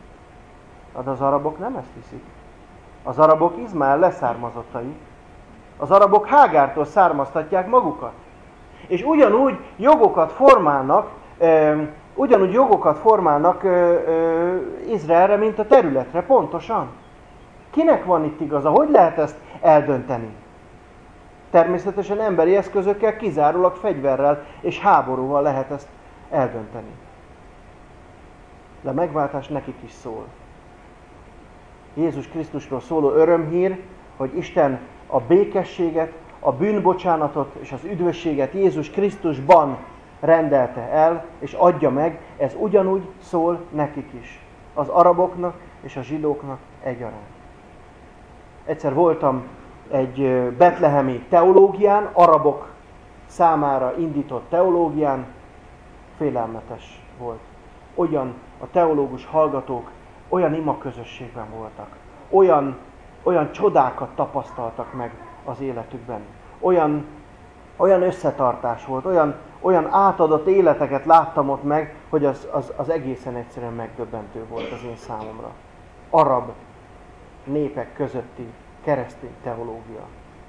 De az arabok nem ezt hiszik. Az arabok Izmael leszármazottai. Az arabok Hágártól származtatják magukat. És ugyanúgy jogokat formálnak, ö, ugyanúgy jogokat formálnak ö, ö, Izraelre, mint a területre, pontosan. Kinek van itt igaza? Hogy lehet ezt eldönteni? Természetesen emberi eszközökkel, kizárólag fegyverrel és háborúval lehet ezt eldönteni. De a megváltás nekik is szól. Jézus Krisztusról szóló örömhír, hogy Isten a békességet, a bűnbocsánatot és az üdvösséget Jézus Krisztusban rendelte el, és adja meg, ez ugyanúgy szól nekik is. Az araboknak és a zsidóknak egyaránt. Egyszer voltam egy betlehemi teológián, arabok számára indított teológián, félelmetes volt. Olyan a teológus hallgatók olyan imaközösségben voltak, olyan, olyan csodákat tapasztaltak meg az életükben, olyan, olyan összetartás volt, olyan, olyan átadott életeket láttam ott meg, hogy az, az, az egészen egyszerűen megdöbbentő volt az én számomra. Arab népek közötti keresztény teológia.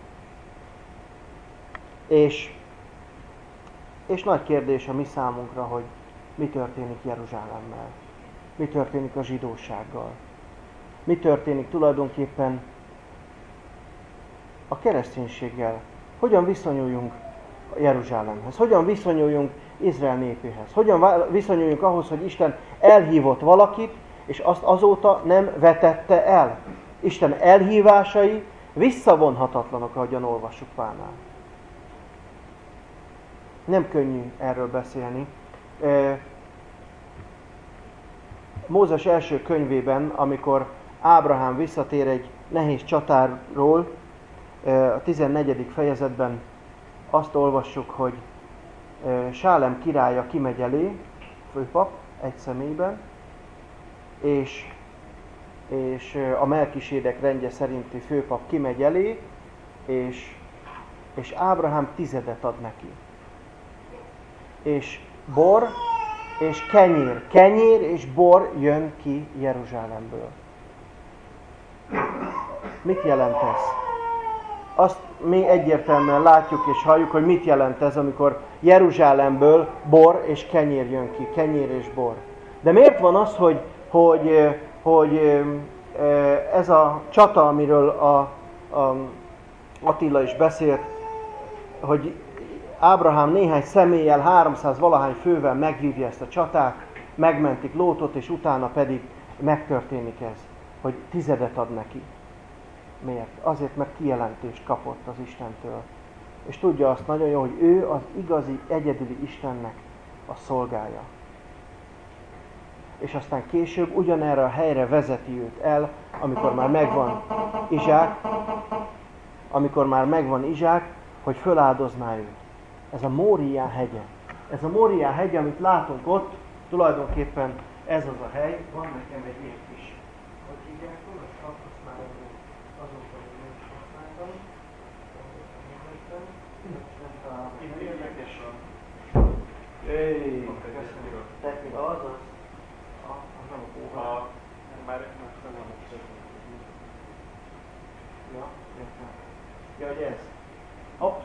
És, és nagy kérdés a mi számunkra, hogy mi történik Jeruzsálemmel, mi történik a zsidósággal, mi történik tulajdonképpen a kereszténységgel, hogyan viszonyuljunk Jeruzsálemhez, hogyan viszonyuljunk Izrael népéhez, hogyan viszonyuljunk ahhoz, hogy Isten elhívott valakit, és azt azóta nem vetette el. Isten elhívásai visszavonhatatlanok, ahogyan olvassuk Pálnál. Nem könnyű erről beszélni. Mózes első könyvében, amikor Ábrahám visszatér egy nehéz csatáról, a tizennegyedik fejezetben azt olvassuk, hogy Sálem királya kimegy elé, főpap, egy személyben, és, és a Melkisédek rendje szerinti főpap kimegy elé, és, és Ábrahám tizedet ad neki. És bor és kenyér, kenyér és bor jön ki Jeruzsálemből. Mit jelent ez? Azt mi egyértelműen látjuk és halljuk, hogy mit jelent ez, amikor Jeruzsálemből bor és kenyér jön ki, kenyér és bor. De miért van az, hogy, hogy, hogy ez a csata, amiről a, a Attila is beszélt, hogy Ábrahám néhány személlyel, háromszáz valahány fővel megvívja ezt a csatát, megmentik Lótot, és utána pedig megtörténik ez, hogy tizedet ad neki. Miért? Azért, mert kijelentést kapott az Istentől. És tudja azt nagyon jó, hogy ő az igazi, egyedüli Istennek a szolgája. És aztán később ugyanerre a helyre vezeti őt el, amikor már megvan Izsák, amikor már megvan Izsák, hogy föláldozná őt. Ez a Móriá hegye. Ez a Móriá hegye, amit látunk ott, tulajdonképpen ez az a hely. Van nekem egy ilyen kis, hogy hívják, hogy azt már azóta, hogy nem is használtam. Nem találom. Itt érdekes van. Éj, köszönöm. Technika, az az. Az nem a kóha. Már nem a Ja, értem. Ja, hogy ez. Hops.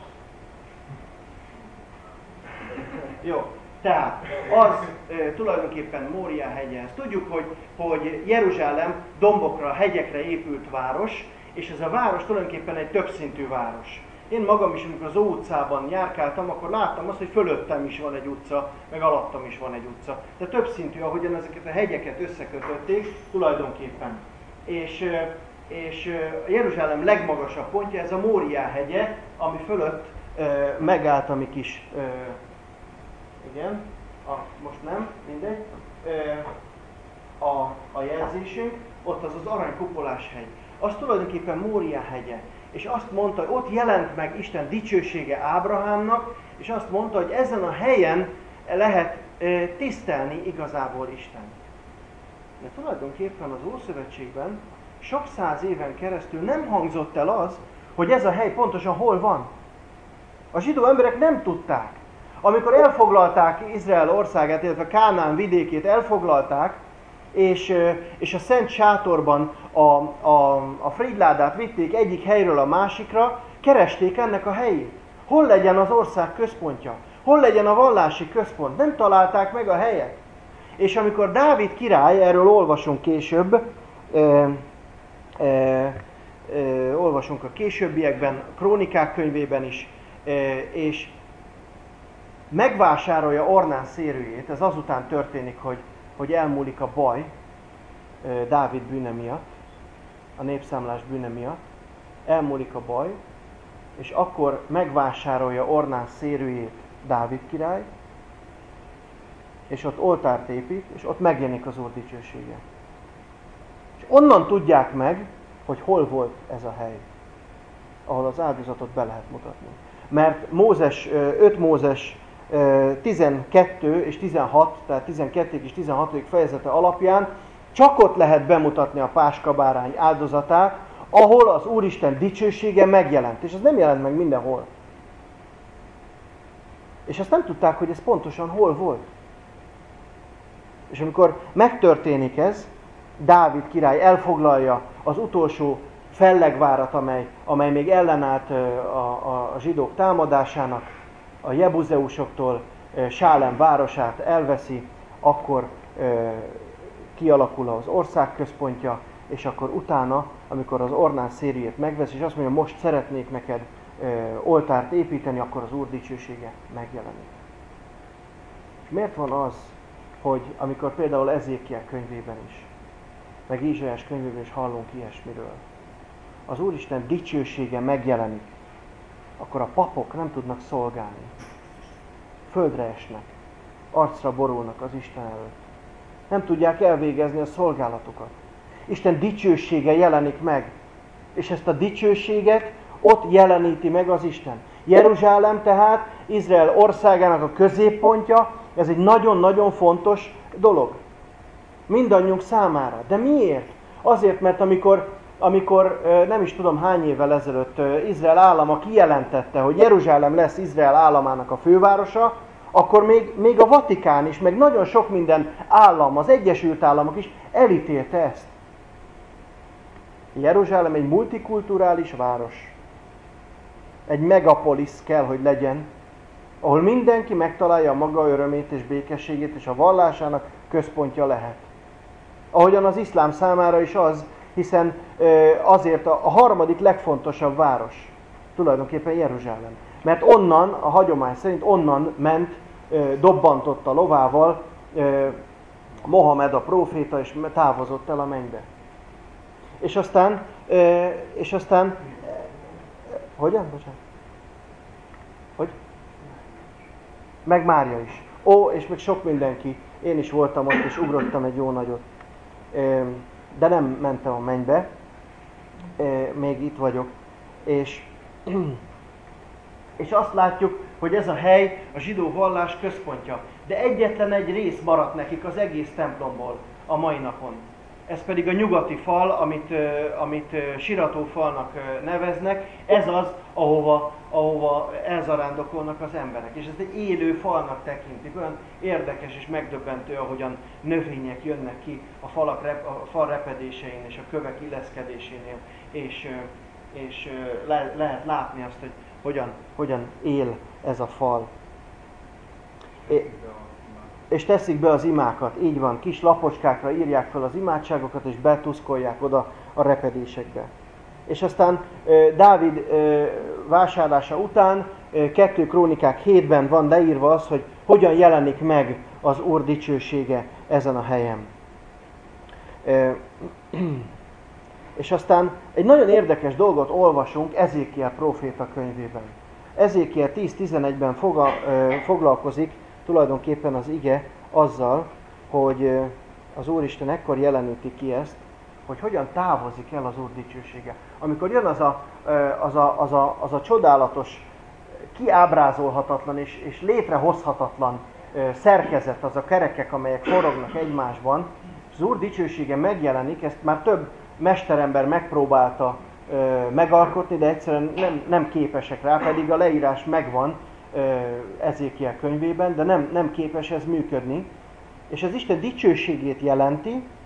Jó, tehát az e, tulajdonképpen Móriá hegye. Ezt tudjuk, hogy, hogy Jeruzsálem dombokra, hegyekre épült város, és ez a város tulajdonképpen egy többszintű város. Én magam is, amikor az Ó utcában járkáltam, akkor láttam azt, hogy fölöttem is van egy utca, meg alattam is van egy utca. De többszintű, ahogyan ezeket a hegyeket összekötötték tulajdonképpen. És, és Jeruzsálem legmagasabb pontja ez a Móriá hegye, ami fölött e, megállt a mi kis... E, igen, a, most nem, mindegy, a, a jelzésünk, ott az az aranykupolás hegy. Az tulajdonképpen Móriá hegye. És azt mondta, hogy ott jelent meg Isten dicsősége Ábrahámnak, és azt mondta, hogy ezen a helyen lehet tisztelni igazából Isten. De tulajdonképpen az Ószövetségben sok száz éven keresztül nem hangzott el az, hogy ez a hely pontosan hol van. A zsidó emberek nem tudták. Amikor elfoglalták Izrael országát, illetve Kánaán vidékét elfoglalták, és, és a Szent Sátorban a, a, a frigyládát vitték egyik helyről a másikra, keresték ennek a helyét. Hol legyen az ország központja? Hol legyen a vallási központ? Nem találták meg a helyet. És amikor Dávid király, erről olvasunk később, e, e, e, olvasunk a későbbiekben, a Krónikák könyvében is, e, és megvásárolja Ornán szérőjét, ez azután történik, hogy, hogy elmúlik a baj e, Dávid bűne miatt, a népszámlás bűne miatt, elmúlik a baj, és akkor megvásárolja Ornán szérőjét Dávid király, és ott oltárt épít, és ott megjelenik az Úr dicsősége. És onnan tudják meg, hogy hol volt ez a hely, ahol az áldozatot be lehet mutatni. Mert Mózes, öt Mózes tizenkettő és tizenhat, tehát tizenkettő és tizenhat fejezete alapján csak ott lehet bemutatni a páskabárány áldozatát, ahol az Úristen dicsősége megjelent. És ez nem jelent meg mindenhol. És azt nem tudták, hogy ez pontosan hol volt. És amikor megtörténik ez, Dávid király elfoglalja az utolsó fellegvárat, amely, amely még ellenállt a, a, a zsidók támadásának, a jebuzeusoktól Sálem városát elveszi, akkor e, kialakul az ország központja, és akkor utána, amikor az Ornán szérűjét megvesz, és azt mondja, most szeretnék neked e, oltárt építeni, akkor az Úr dicsősége megjelenik. És miért van az, hogy amikor például Ezékiel könyvében is, meg Ézsaiás könyvében is hallunk ilyesmiről, az Úristen dicsősége megjelenik, akkor a papok nem tudnak szolgálni. Földre esnek, arcra borulnak az Isten előtt. Nem tudják elvégezni a szolgálatukat. Isten dicsősége jelenik meg, és ezt a dicsőséget ott jeleníti meg az Isten. Jeruzsálem tehát Izrael országának a középpontja, ez egy nagyon-nagyon fontos dolog. Mindannyiunk számára. De miért? Azért, mert amikor, amikor nem is tudom hány évvel ezelőtt Izrael állama kijelentette, hogy Jeruzsálem lesz Izrael államának a fővárosa, akkor még, még a Vatikán is, meg nagyon sok minden állam, az Egyesült Államok is elítélte ezt. Jeruzsálem egy multikulturális város. Egy megapolisz kell, hogy legyen, ahol mindenki megtalálja a maga örömét és békességét, és a vallásának központja lehet. Ahogyan az iszlám számára is az, hiszen azért a harmadik legfontosabb város tulajdonképpen Jeruzsálem. Mert onnan, a hagyomány szerint onnan ment, dobbantott a lovával Mohamed a próféta, és távozott el a mennybe. És aztán, és aztán, hogyan? Bocsánat. Hogy? Meg Mária is. Ó, és még sok mindenki. Én is voltam ott, és ugrottam egy jó nagyot. De nem mentem a mennybe. Még itt vagyok. És, és azt látjuk, hogy ez a hely a zsidó vallás központja. De egyetlen egy rész maradt nekik az egész templomból a mai napon. Ez pedig a nyugati fal, amit, amit siratófalnak neveznek. Ez az, ahova, ahova elzarándokolnak az emberek. És ezt egy élő falnak tekintik. Olyan érdekes és megdöbbentő, ahogyan növények jönnek ki a, falak, a fal repedésein és a kövek illeszkedésénél. És, és le, lehet látni azt, hogy hogyan, hogyan él ez a fal. É, és teszik be az imákat, így van, kis lapocskákra írják fel az imádságokat, és betuszkolják oda a repedésekbe. És aztán Dávid vásárlása után, kettő Krónikák hétben van leírva az, hogy hogyan jelenik meg az Úr dicsősége ezen a helyen. És aztán egy nagyon érdekes dolgot olvasunk Ezékiel próféta könyvében. Ezékiel tíz tizenegyben foglalkozik tulajdonképpen az ige azzal, hogy az Úristen ekkor jeleníti ki ezt, hogy hogyan távozik el az Úr dicsősége. Amikor jön az a, az a, az a, az a csodálatos, kiábrázolhatatlan és, és létrehozhatatlan szerkezet, az a kerekek, amelyek forognak egymásban, és az Úr dicsősége megjelenik, ezt már több mesterember megpróbálta megalkotni, de egyszerűen nem, nem képesek rá, pedig a leírás megvan Ezékiel könyvében, de nem, nem képes ez működni. És az Isten dicsőségét jelenti,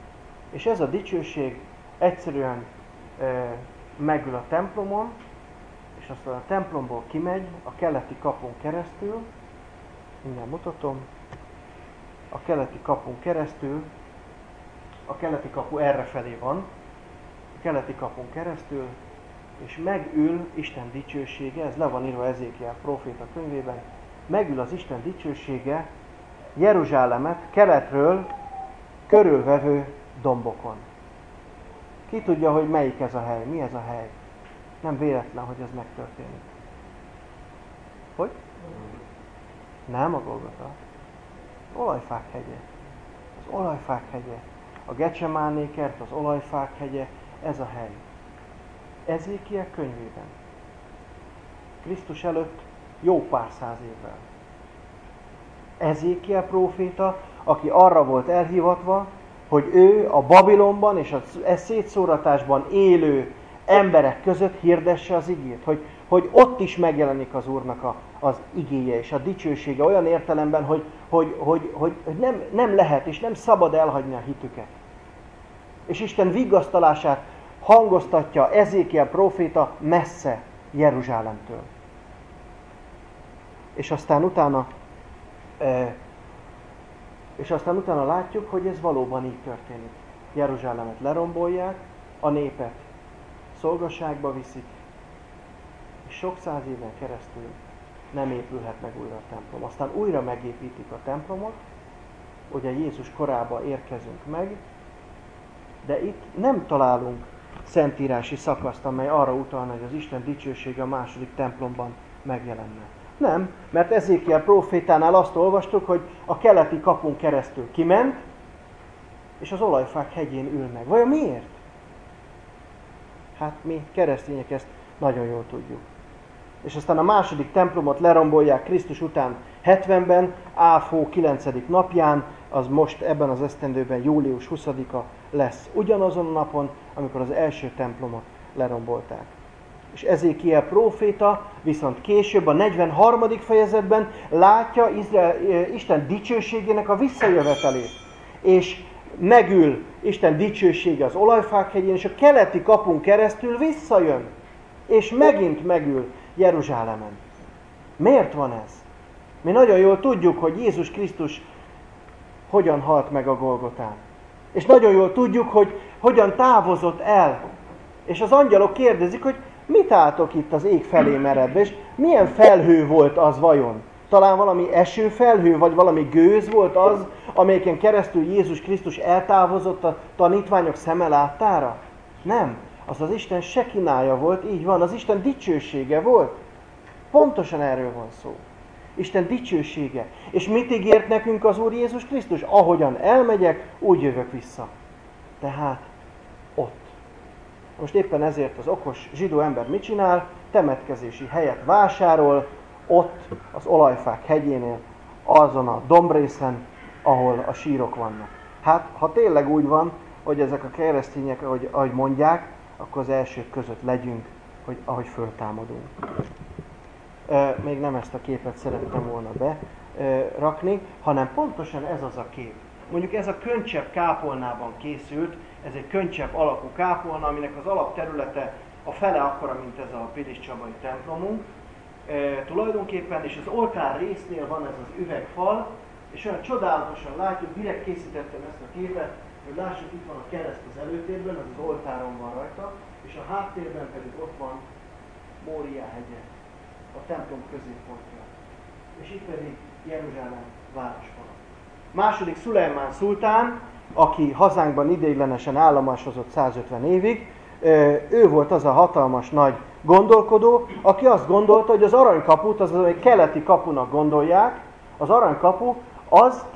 És ez a dicsőség egyszerűen e, megül a templomon, és aztán a templomból kimegy a keleti kapun keresztül, mindjárt mutatom, a keleti kapun keresztül, a keleti kapu errefelé van, a keleti kapun keresztül, és megül Isten dicsősége, ez le van írva Ezékiel próféta könyvében, megül az Isten dicsősége Jeruzsálemet keletről körülvevő dombokon. Ki tudja, hogy melyik ez a hely, mi ez a hely? Nem véletlen, hogy ez megtörténik. Hogy? Nem a Golgota. Az olajfák hegye. Az olajfák hegye. A Gecsemáné kert, az olajfák hegye, ez a hely. Ezékiel könyvében. Krisztus előtt jó pár száz évvel. Ezékiel próféta, aki arra volt elhivatva, hogy ő a Babilonban és a szétszóratásban élő emberek között hirdesse az igét, hogy, hogy ott is megjelenik az Úrnak a, az igéje és a dicsősége olyan értelemben, hogy, hogy, hogy, hogy, hogy nem, nem lehet és nem szabad elhagyni a hitüket. És Isten vigasztalását hangoztatja Ezékiel próféta messze Jeruzsálemtől. És aztán utána e, és aztán utána látjuk, hogy ez valóban így történik. Jeruzsálemet lerombolják, a népet szolgaságba viszik, és sok száz éven keresztül nem épülhet meg újra a templom. Aztán újra megépítik a templomot, ugye Jézus korába érkezünk meg, de itt nem találunk szentírási szakaszt, amely arra utalna, hogy az Isten dicsősége a második templomban megjelenne. Nem, mert Ezékiel prófétánál azt olvastuk, hogy a keleti kapun keresztül kiment, és az olajfák hegyén ül meg. Vajon miért? Hát mi keresztények ezt nagyon jól tudjuk. És aztán a második templomot lerombolják Krisztus után hetvenben, Áv hó kilencedik napján, az most ebben az esztendőben július huszadika lesz. Ugyanazon a napon, amikor az első templomot lerombolták. És Ezékiel próféta viszont később a negyvenharmadik fejezetben látja Izrael, Isten dicsőségének a visszajövetelét. És megül Isten dicsősége az olajfák hegyén, és a keleti kapun keresztül visszajön. És megint megül Jeruzsálemen. Miért van ez? Mi nagyon jól tudjuk, hogy Jézus Krisztus hogyan halt meg a Golgotán. És nagyon jól tudjuk, hogy hogyan távozott el. És az angyalok kérdezik, hogy mit álltok itt az ég felé meredve, és milyen felhő volt az vajon? Talán valami esőfelhő, vagy valami gőz volt az, amelyen keresztül Jézus Krisztus eltávozott a tanítványok szeme láttára? Nem. Az az Isten sekinája volt, így van, az Isten dicsősége volt. Pontosan erről van szó. Isten dicsősége. És mit ígért nekünk az Úr Jézus Krisztus? Ahogyan elmegyek, úgy jövök vissza. Tehát ott. Most éppen ezért az okos zsidó ember mit csinál? Temetkezési helyet vásárol, ott az olajfák hegyénél, azon a dombrészen, ahol a sírok vannak. Hát, ha tényleg úgy van, hogy ezek a keresztények, ahogy, ahogy mondják, akkor az elsők között legyünk, hogy ahogy föltámadunk. E, még nem ezt a képet szerettem volna berakni, hanem pontosan ez az a kép. Mondjuk ez a könycsepp kápolnában készült, ez egy könycsepp alakú kápolna, aminek az alapterülete a fele akkora, mint ez a Pilis Csabai templomunk. E, tulajdonképpen, és az oltár résznél van ez az üvegfal, és olyan csodálatosan látjuk, direkt készítettem ezt a képet, hogy lássuk, itt van a kereszt az előtérben, az az oltáron van rajta, és a háttérben pedig ott van Mória hegye, a templom középpontja. És itt pedig Jeruzsálem városfala. Második Szulejmán szultán, aki hazánkban ideiglenesen állomásozott százötven évig, ő volt az a hatalmas nagy gondolkodó, aki azt gondolta, hogy az aranykaput, az egy keleti kapunak gondolják, az aranykapu azt,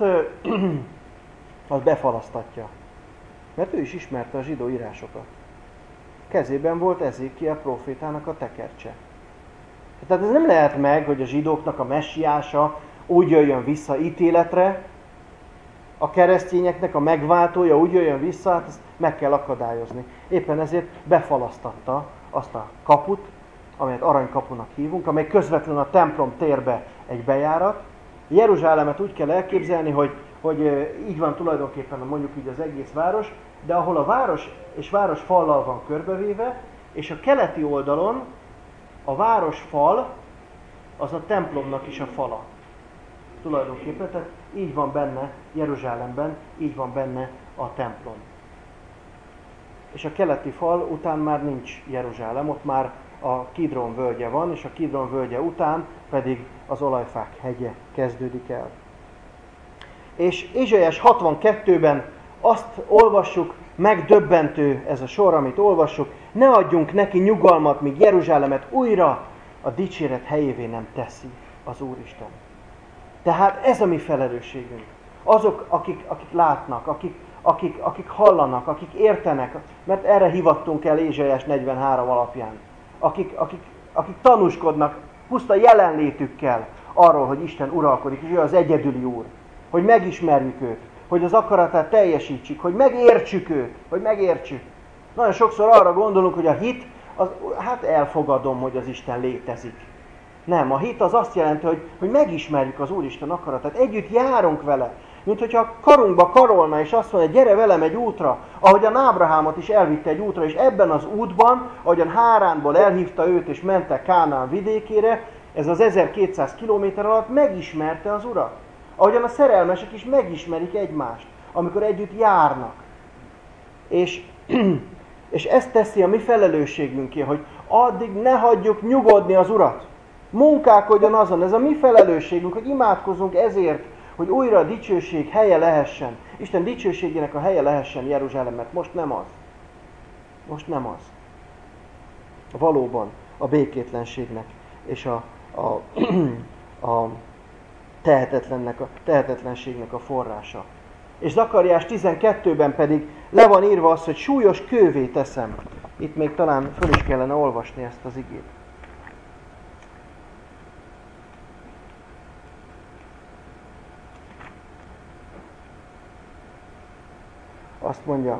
azt befalasztatja. Mert ő is ismerte a zsidó írásokat. Kezében volt Ezékiel prófétának a tekercse. Tehát ez nem lehet meg, hogy a zsidóknak a messiása úgy jöjjön vissza ítéletre, a keresztényeknek a megváltója úgy jöjjön vissza, hát ezt meg kell akadályozni. Éppen ezért befalasztatta azt a kaput, amelyet aranykapunak hívunk, amely közvetlenül a templom térbe egy bejárat. Jeruzsálemet úgy kell elképzelni, hogy hogy így van tulajdonképpen mondjuk így az egész város, de ahol a város és városfallal van körbevéve, és a keleti oldalon a városfal az a templomnak is a fala. Tulajdonképpen, tehát így van benne Jeruzsálemben, így van benne a templom. És a keleti fal után már nincs Jeruzsálem, ott már a Kidron völgye van, és a Kidron völgye után pedig az olajfák hegye kezdődik el. És Ézsaiás hatvankettőben azt olvassuk, megdöbbentő ez a sor, amit olvassuk, ne adjunk neki nyugalmat, míg Jeruzsálemet újra a dicséret helyévé nem teszi az Úristen. Tehát ez a mi felelősségünk. Azok, akik, akik látnak, akik, akik, akik hallanak, akik értenek, mert erre hivattunk el Ézsaiás negyvenhárom alapján. Akik, akik, akik tanúskodnak puszta jelenlétükkel arról, hogy Isten uralkodik, és ő az egyedüli Úr. Hogy megismerjük őt, hogy az akaratát teljesítsük, hogy megértsük őt, hogy megértsük. Nagyon sokszor arra gondolunk, hogy a hit, az, hát elfogadom, hogy az Isten létezik. Nem, a hit az azt jelenti, hogy, hogy megismerjük az Úristen akaratát, együtt járunk vele. Mint hogyha karunkba karolna, és azt mondja, gyere velem egy útra, ahogyan Ábrahámot is elvitte egy útra, és ebben az útban, ahogyan Háránból elhívta őt, és mentek Kánaán vidékére, ez az ezerkétszáz kilométer alatt megismerte az Urat. Ahogyan a szerelmesek is megismerik egymást, amikor együtt járnak. És, és ezt teszi a mi felelősségünké, hogy addig ne hagyjuk nyugodni az Urat. Munkálkodjon azon, ez a mi felelősségünk, hogy imádkozzunk ezért, hogy újra a dicsőség helye lehessen. Isten dicsőségének a helye lehessen Jeruzsálem, mert most nem az. Most nem az. Valóban a békétlenségnek és a, a, a tehetetlennek a, tehetetlenségnek a forrása. És Zakariás tizenkettőben pedig le van írva az, hogy súlyos kővé teszem. Itt még talán föl is kellene olvasni ezt az igét. Azt mondja,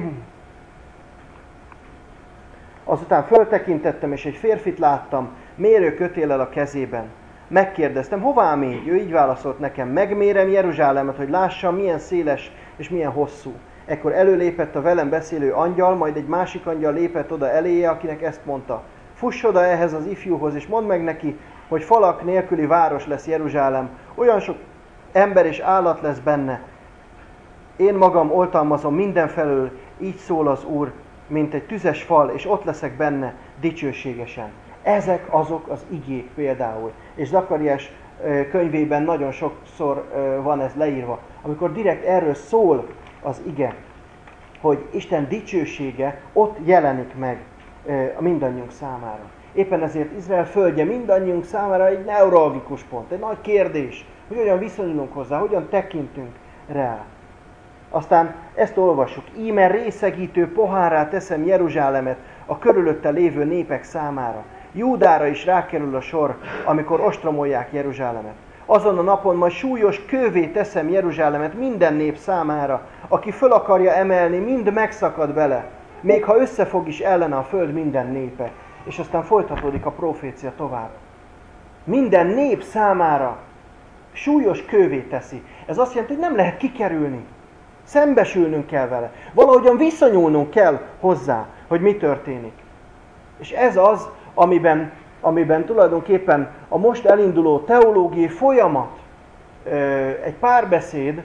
azután föltekintettem, és egy férfit láttam, mérő kötéllel a kezében. Megkérdeztem, hová mégy? Ő így válaszolt nekem, megmérem Jeruzsálemet, hogy lássam, milyen széles és milyen hosszú. Ekkor előlépett a velem beszélő angyal, majd egy másik angyal lépett oda eléje, akinek ezt mondta. Fuss oda ehhez az ifjúhoz, és mondd meg neki, hogy falak nélküli város lesz Jeruzsálem, olyan sok ember és állat lesz benne. Én magam oltalmazom mindenfelől, így szól az Úr, mint egy tüzes fal, és ott leszek benne dicsőségesen. Ezek azok az igék például. És Zakariás könyvében nagyon sokszor van ez leírva, amikor direkt erről szól az ige, hogy Isten dicsősége ott jelenik meg mindannyiunk számára. Éppen ezért Izrael földje mindannyiunk számára egy neuralgikus pont, egy nagy kérdés, hogy hogyan viszonyulunk hozzá, hogyan tekintünk rá. Aztán ezt olvassuk, íme részegítő pohárrá teszem Jeruzsálemet a körülötte lévő népek számára. Júdára is rákerül a sor, amikor ostromolják Jeruzsálemet. Azon a napon majd súlyos kővé teszem Jeruzsálemet minden nép számára, aki föl akarja emelni, mind megszakad vele, még ha összefog is ellene a föld minden népe. És aztán folytatódik a profécia tovább. Minden nép számára súlyos kővé teszi. Ez azt jelenti, hogy nem lehet kikerülni. Szembesülnünk kell vele. Valahogyan viszonyulnunk kell hozzá, hogy mi történik. És ez az, amiben, amiben tulajdonképpen a most elinduló teológiai folyamat, egy párbeszéd,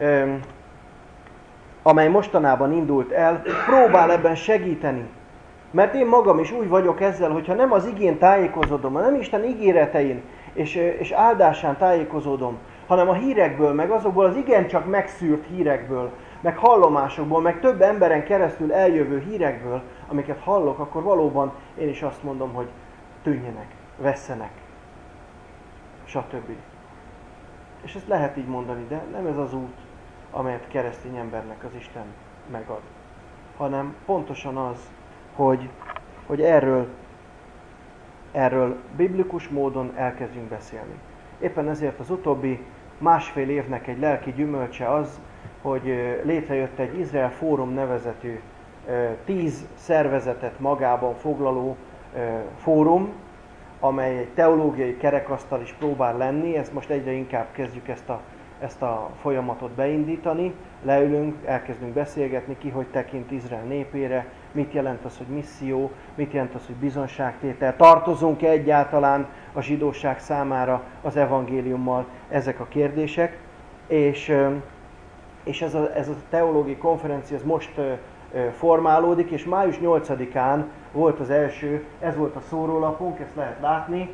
amely mostanában indult el, próbál ebben segíteni. Mert én magam is úgy vagyok ezzel, hogyha nem az igén tájékozódom, nem Isten ígéretein és, és áldásán tájékozódom, hanem a hírekből, meg azokból az igencsak megszűrt hírekből, meg hallomásokból, meg több emberen keresztül eljövő hírekből, amiket hallok, akkor valóban én is azt mondom, hogy tűnjenek, vesszenek, stb. És ezt lehet így mondani, de nem ez az út, amelyet keresztény embernek az Isten megad, hanem pontosan az, hogy, hogy erről, erről biblikus módon elkezdjünk beszélni. Éppen ezért az utóbbi másfél évnek egy lelki gyümölcse az, hogy létrejött egy Izrael Fórum nevezetű tíz szervezetet magában foglaló fórum, amely egy teológiai kerekasztal is próbál lenni. Ezt most egyre inkább kezdjük ezt a ezt a folyamatot beindítani. Leülünk, elkezdünk beszélgetni, ki hogy tekint Izrael népére, mit jelent az, hogy misszió, mit jelent az, hogy bizonságtétel, tartozunk-e egyáltalán a zsidóság számára az evangéliummal, ezek a kérdések. És, és ez, a, ez a teológiai konferencia ez most formálódik, és május nyolcadikán volt az első, ez volt a szórólapunk, ezt lehet látni,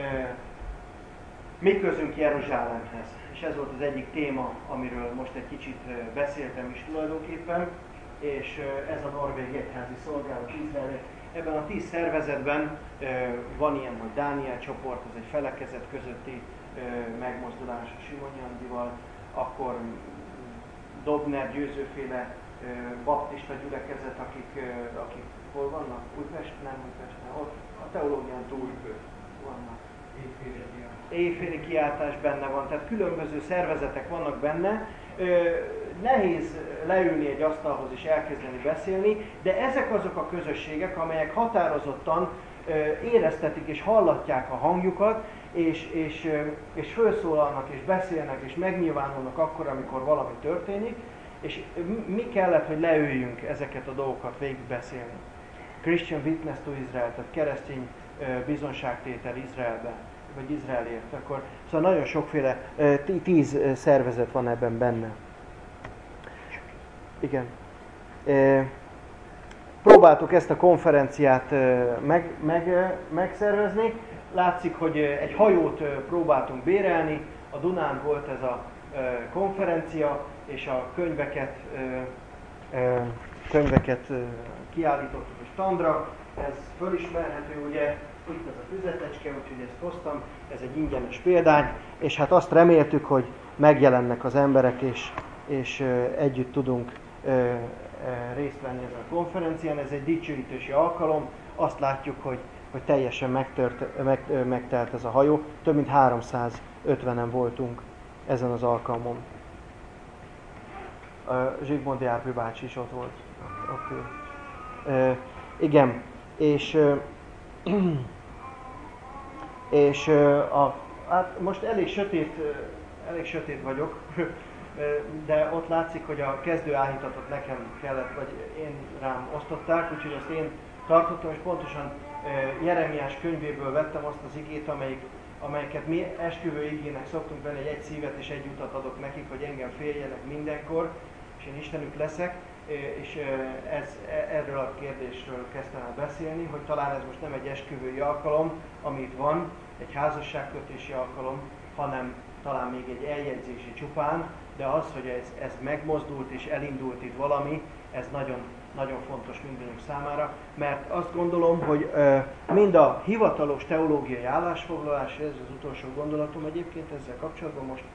mi közünk Jeruzsálemhez. És ez volt az egyik téma, amiről most egy kicsit beszéltem is tulajdonképpen, és ez a norvég egyházi szolgálat Izrael. Ebben a tíz szervezetben van ilyen, hogy Dániel csoport, ez egy felekezet közötti megmozdulás a Simonyi Andival, akkor Dobner győzőféle baptista gyülekezet, akik, akik hol vannak? Újpest? Nem Újpesten, ott a teológián túl vannak. Éjféli kiáltás benne van, tehát különböző szervezetek vannak benne. Nehéz leülni egy asztalhoz és elkezdeni beszélni, de ezek azok a közösségek, amelyek határozottan éreztetik és hallatják a hangjukat, és, és, és felszólalnak, és beszélnek, és megnyilvánulnak akkor, amikor valami történik, és mi kellett, hogy leüljünk ezeket a dolgokat végigbeszélni. Christian Witness to Israel, tehát keresztény bizonságtétel Izraelben, vagy Izraelért. Akkor, szóval nagyon sokféle, tíz szervezet van ebben benne. Igen. Próbáltuk ezt a konferenciát meg, meg, megszervezni. Látszik, hogy egy hajót próbáltunk bérelni. A Dunán volt ez a konferencia, és a könyveket, könyveket kiállítottuk a standra. Ez fölismerhető, ugye, itt ez a füzetecske, úgyhogy ezt hoztam, ez egy ingyenes példány, és hát azt reméltük, hogy megjelennek az emberek, és, és együtt tudunk részt venni ezen a konferencián. Ez egy dicsőítési alkalom, azt látjuk, hogy, hogy teljesen megtört, meg, megtelt ez a hajó, több mint háromszázötvenen voltunk ezen az alkalmon. Zsigmondi Árpi bácsi is ott volt. Ott, ott, e, igen, és, és a, hát most elég sötét, elég sötét vagyok, de ott látszik, hogy a kezdőállítatot nekem kellett, vagy én rám osztották, úgyhogy azt én tartottam, és pontosan Jeremiás könyvéből vettem azt az igét, amelyik, amelyiket mi esküvő igének szoktunk venni, hogy egy szívet és egy utat adok nekik, hogy engem féljenek mindenkor, és én Istenük leszek, és ez, erről a kérdésről kezdtem el beszélni, hogy talán ez most nem egy esküvői alkalom, amit van, egy házasságkötési alkalom, hanem talán még egy eljegyzési csupán, de az, hogy ez, ez megmozdult és elindult itt valami, ez nagyon, nagyon fontos mindenünk számára, mert azt gondolom, hogy mind a hivatalos teológiai állásfoglalás, ez az utolsó gondolatom egyébként ezzel kapcsolatban most,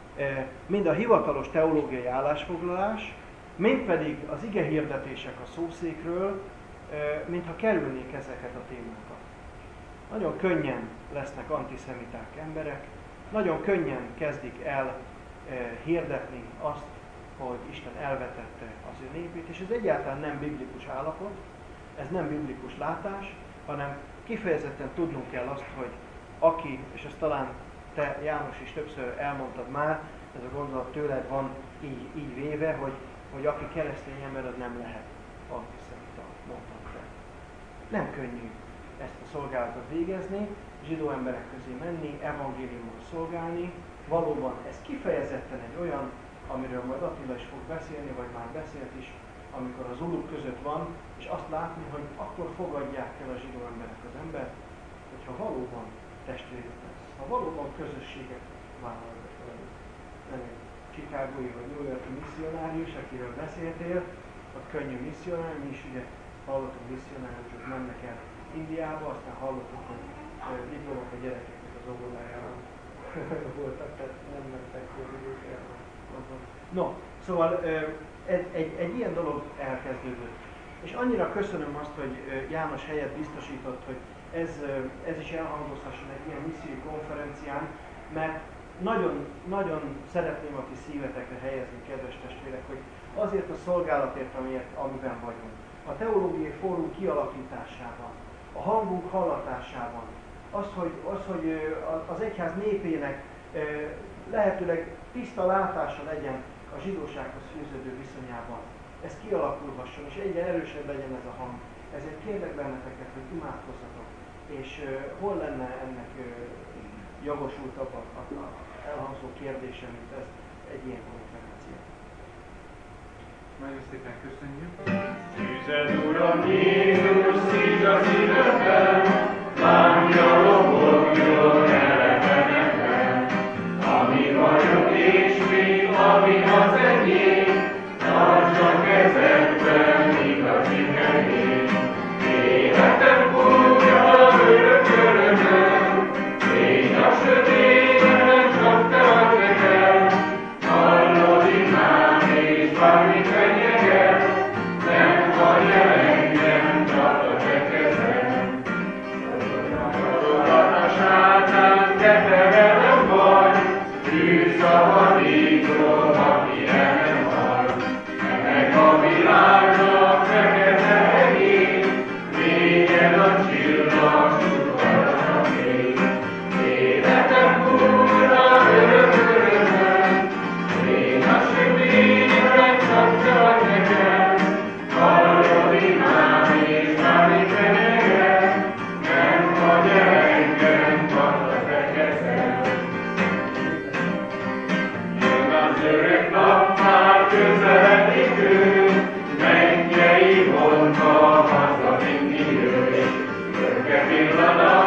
mind a hivatalos teológiai állásfoglalás, mind pedig az igehirdetések a szószékről, mintha kerülnék ezeket a témákat. Nagyon könnyen lesznek antiszemiták emberek, nagyon könnyen kezdik el hirdetni azt, hogy Isten elvetette az ő népét, és ez egyáltalán nem biblikus állapot, ez nem biblikus látás, hanem kifejezetten tudnunk kell azt, hogy aki, és ezt talán te, János, is többször elmondtad már, ez a gondolat tőled van így, így véve, hogy, hogy aki keresztény ember, az nem lehet antiszemita, mondtad te. Nem könnyű ezt a szolgálatot végezni, zsidó emberek közé menni, evangéliummal szolgálni. Valóban ez kifejezetten egy olyan, amiről majd Attila is fog beszélni, vagy már beszélt is, amikor az uluk között van, és azt látni, hogy akkor fogadják el a zsidó emberek az embert, hogyha valóban testvérük lesz, ha valóban közösséget vállalnak velük. Nem egy chicagói vagy New Yorki misszionárius, akiről beszéltél, ott könnyű misszionár, mi is ugye hallottunk misszionáriusok mennek el Indiába, aztán hallottuk, hogy diplomák a gyerekeknek az óvodájában voltak, tehát nem mentek körülők el. No, szóval egy, egy, egy ilyen dolog elkezdődött. És annyira köszönöm azt, hogy János helyet biztosított, hogy ez, ez is elhangozhasson egy ilyen missziói konferencián, mert nagyon, nagyon szeretném a ti szívetekre helyezni, kedves testvérek, hogy azért a szolgálatért, amiért, amiben vagyunk, a teológiai fórum kialakításában, a hangunk hallatásában, az, hogy, az, hogy az egyház népének lehetőleg tiszta látása legyen a zsidósághoz fűződő viszonyában. Ez kialakulhasson, és egyre erősebb legyen ez a hang. Ezért kérlek benneteket, hogy imádkozzatok, és uh, hol lenne ennek uh, jogosultabb a, a elhangzó kérdése, mint ez egy ilyen konferencia. Nagyon szépen köszönjük. Tűzed, Uram, Jézus, szív a szívemben, lángja lobogjon elevenekben. Ami vagyok és mi, ami az enyém, tarts a kezedben igazi helyén. Életem kúrja örök örömöm, légy a sötétben, csak te vagy nekem. Hallod imám és bármi fenyeget, nem hagyj el engem, csak a te kezed. Sorodat a sátán, te terelem vagy, tűzszabadítom, aki el nem hal. Ennek a világnak fekete hegyén, véged a csillag, sugarra még. Életem úrra, örök örömöm, légy a sötétben, csak te vagy nekem. Hallod imám és bármi fenyeget, nem hagyj el engem, csak a te kezed. Jön az öreg nap, már közeledik ő, mennyei vonta haza mindig ő. Öröke pillanat,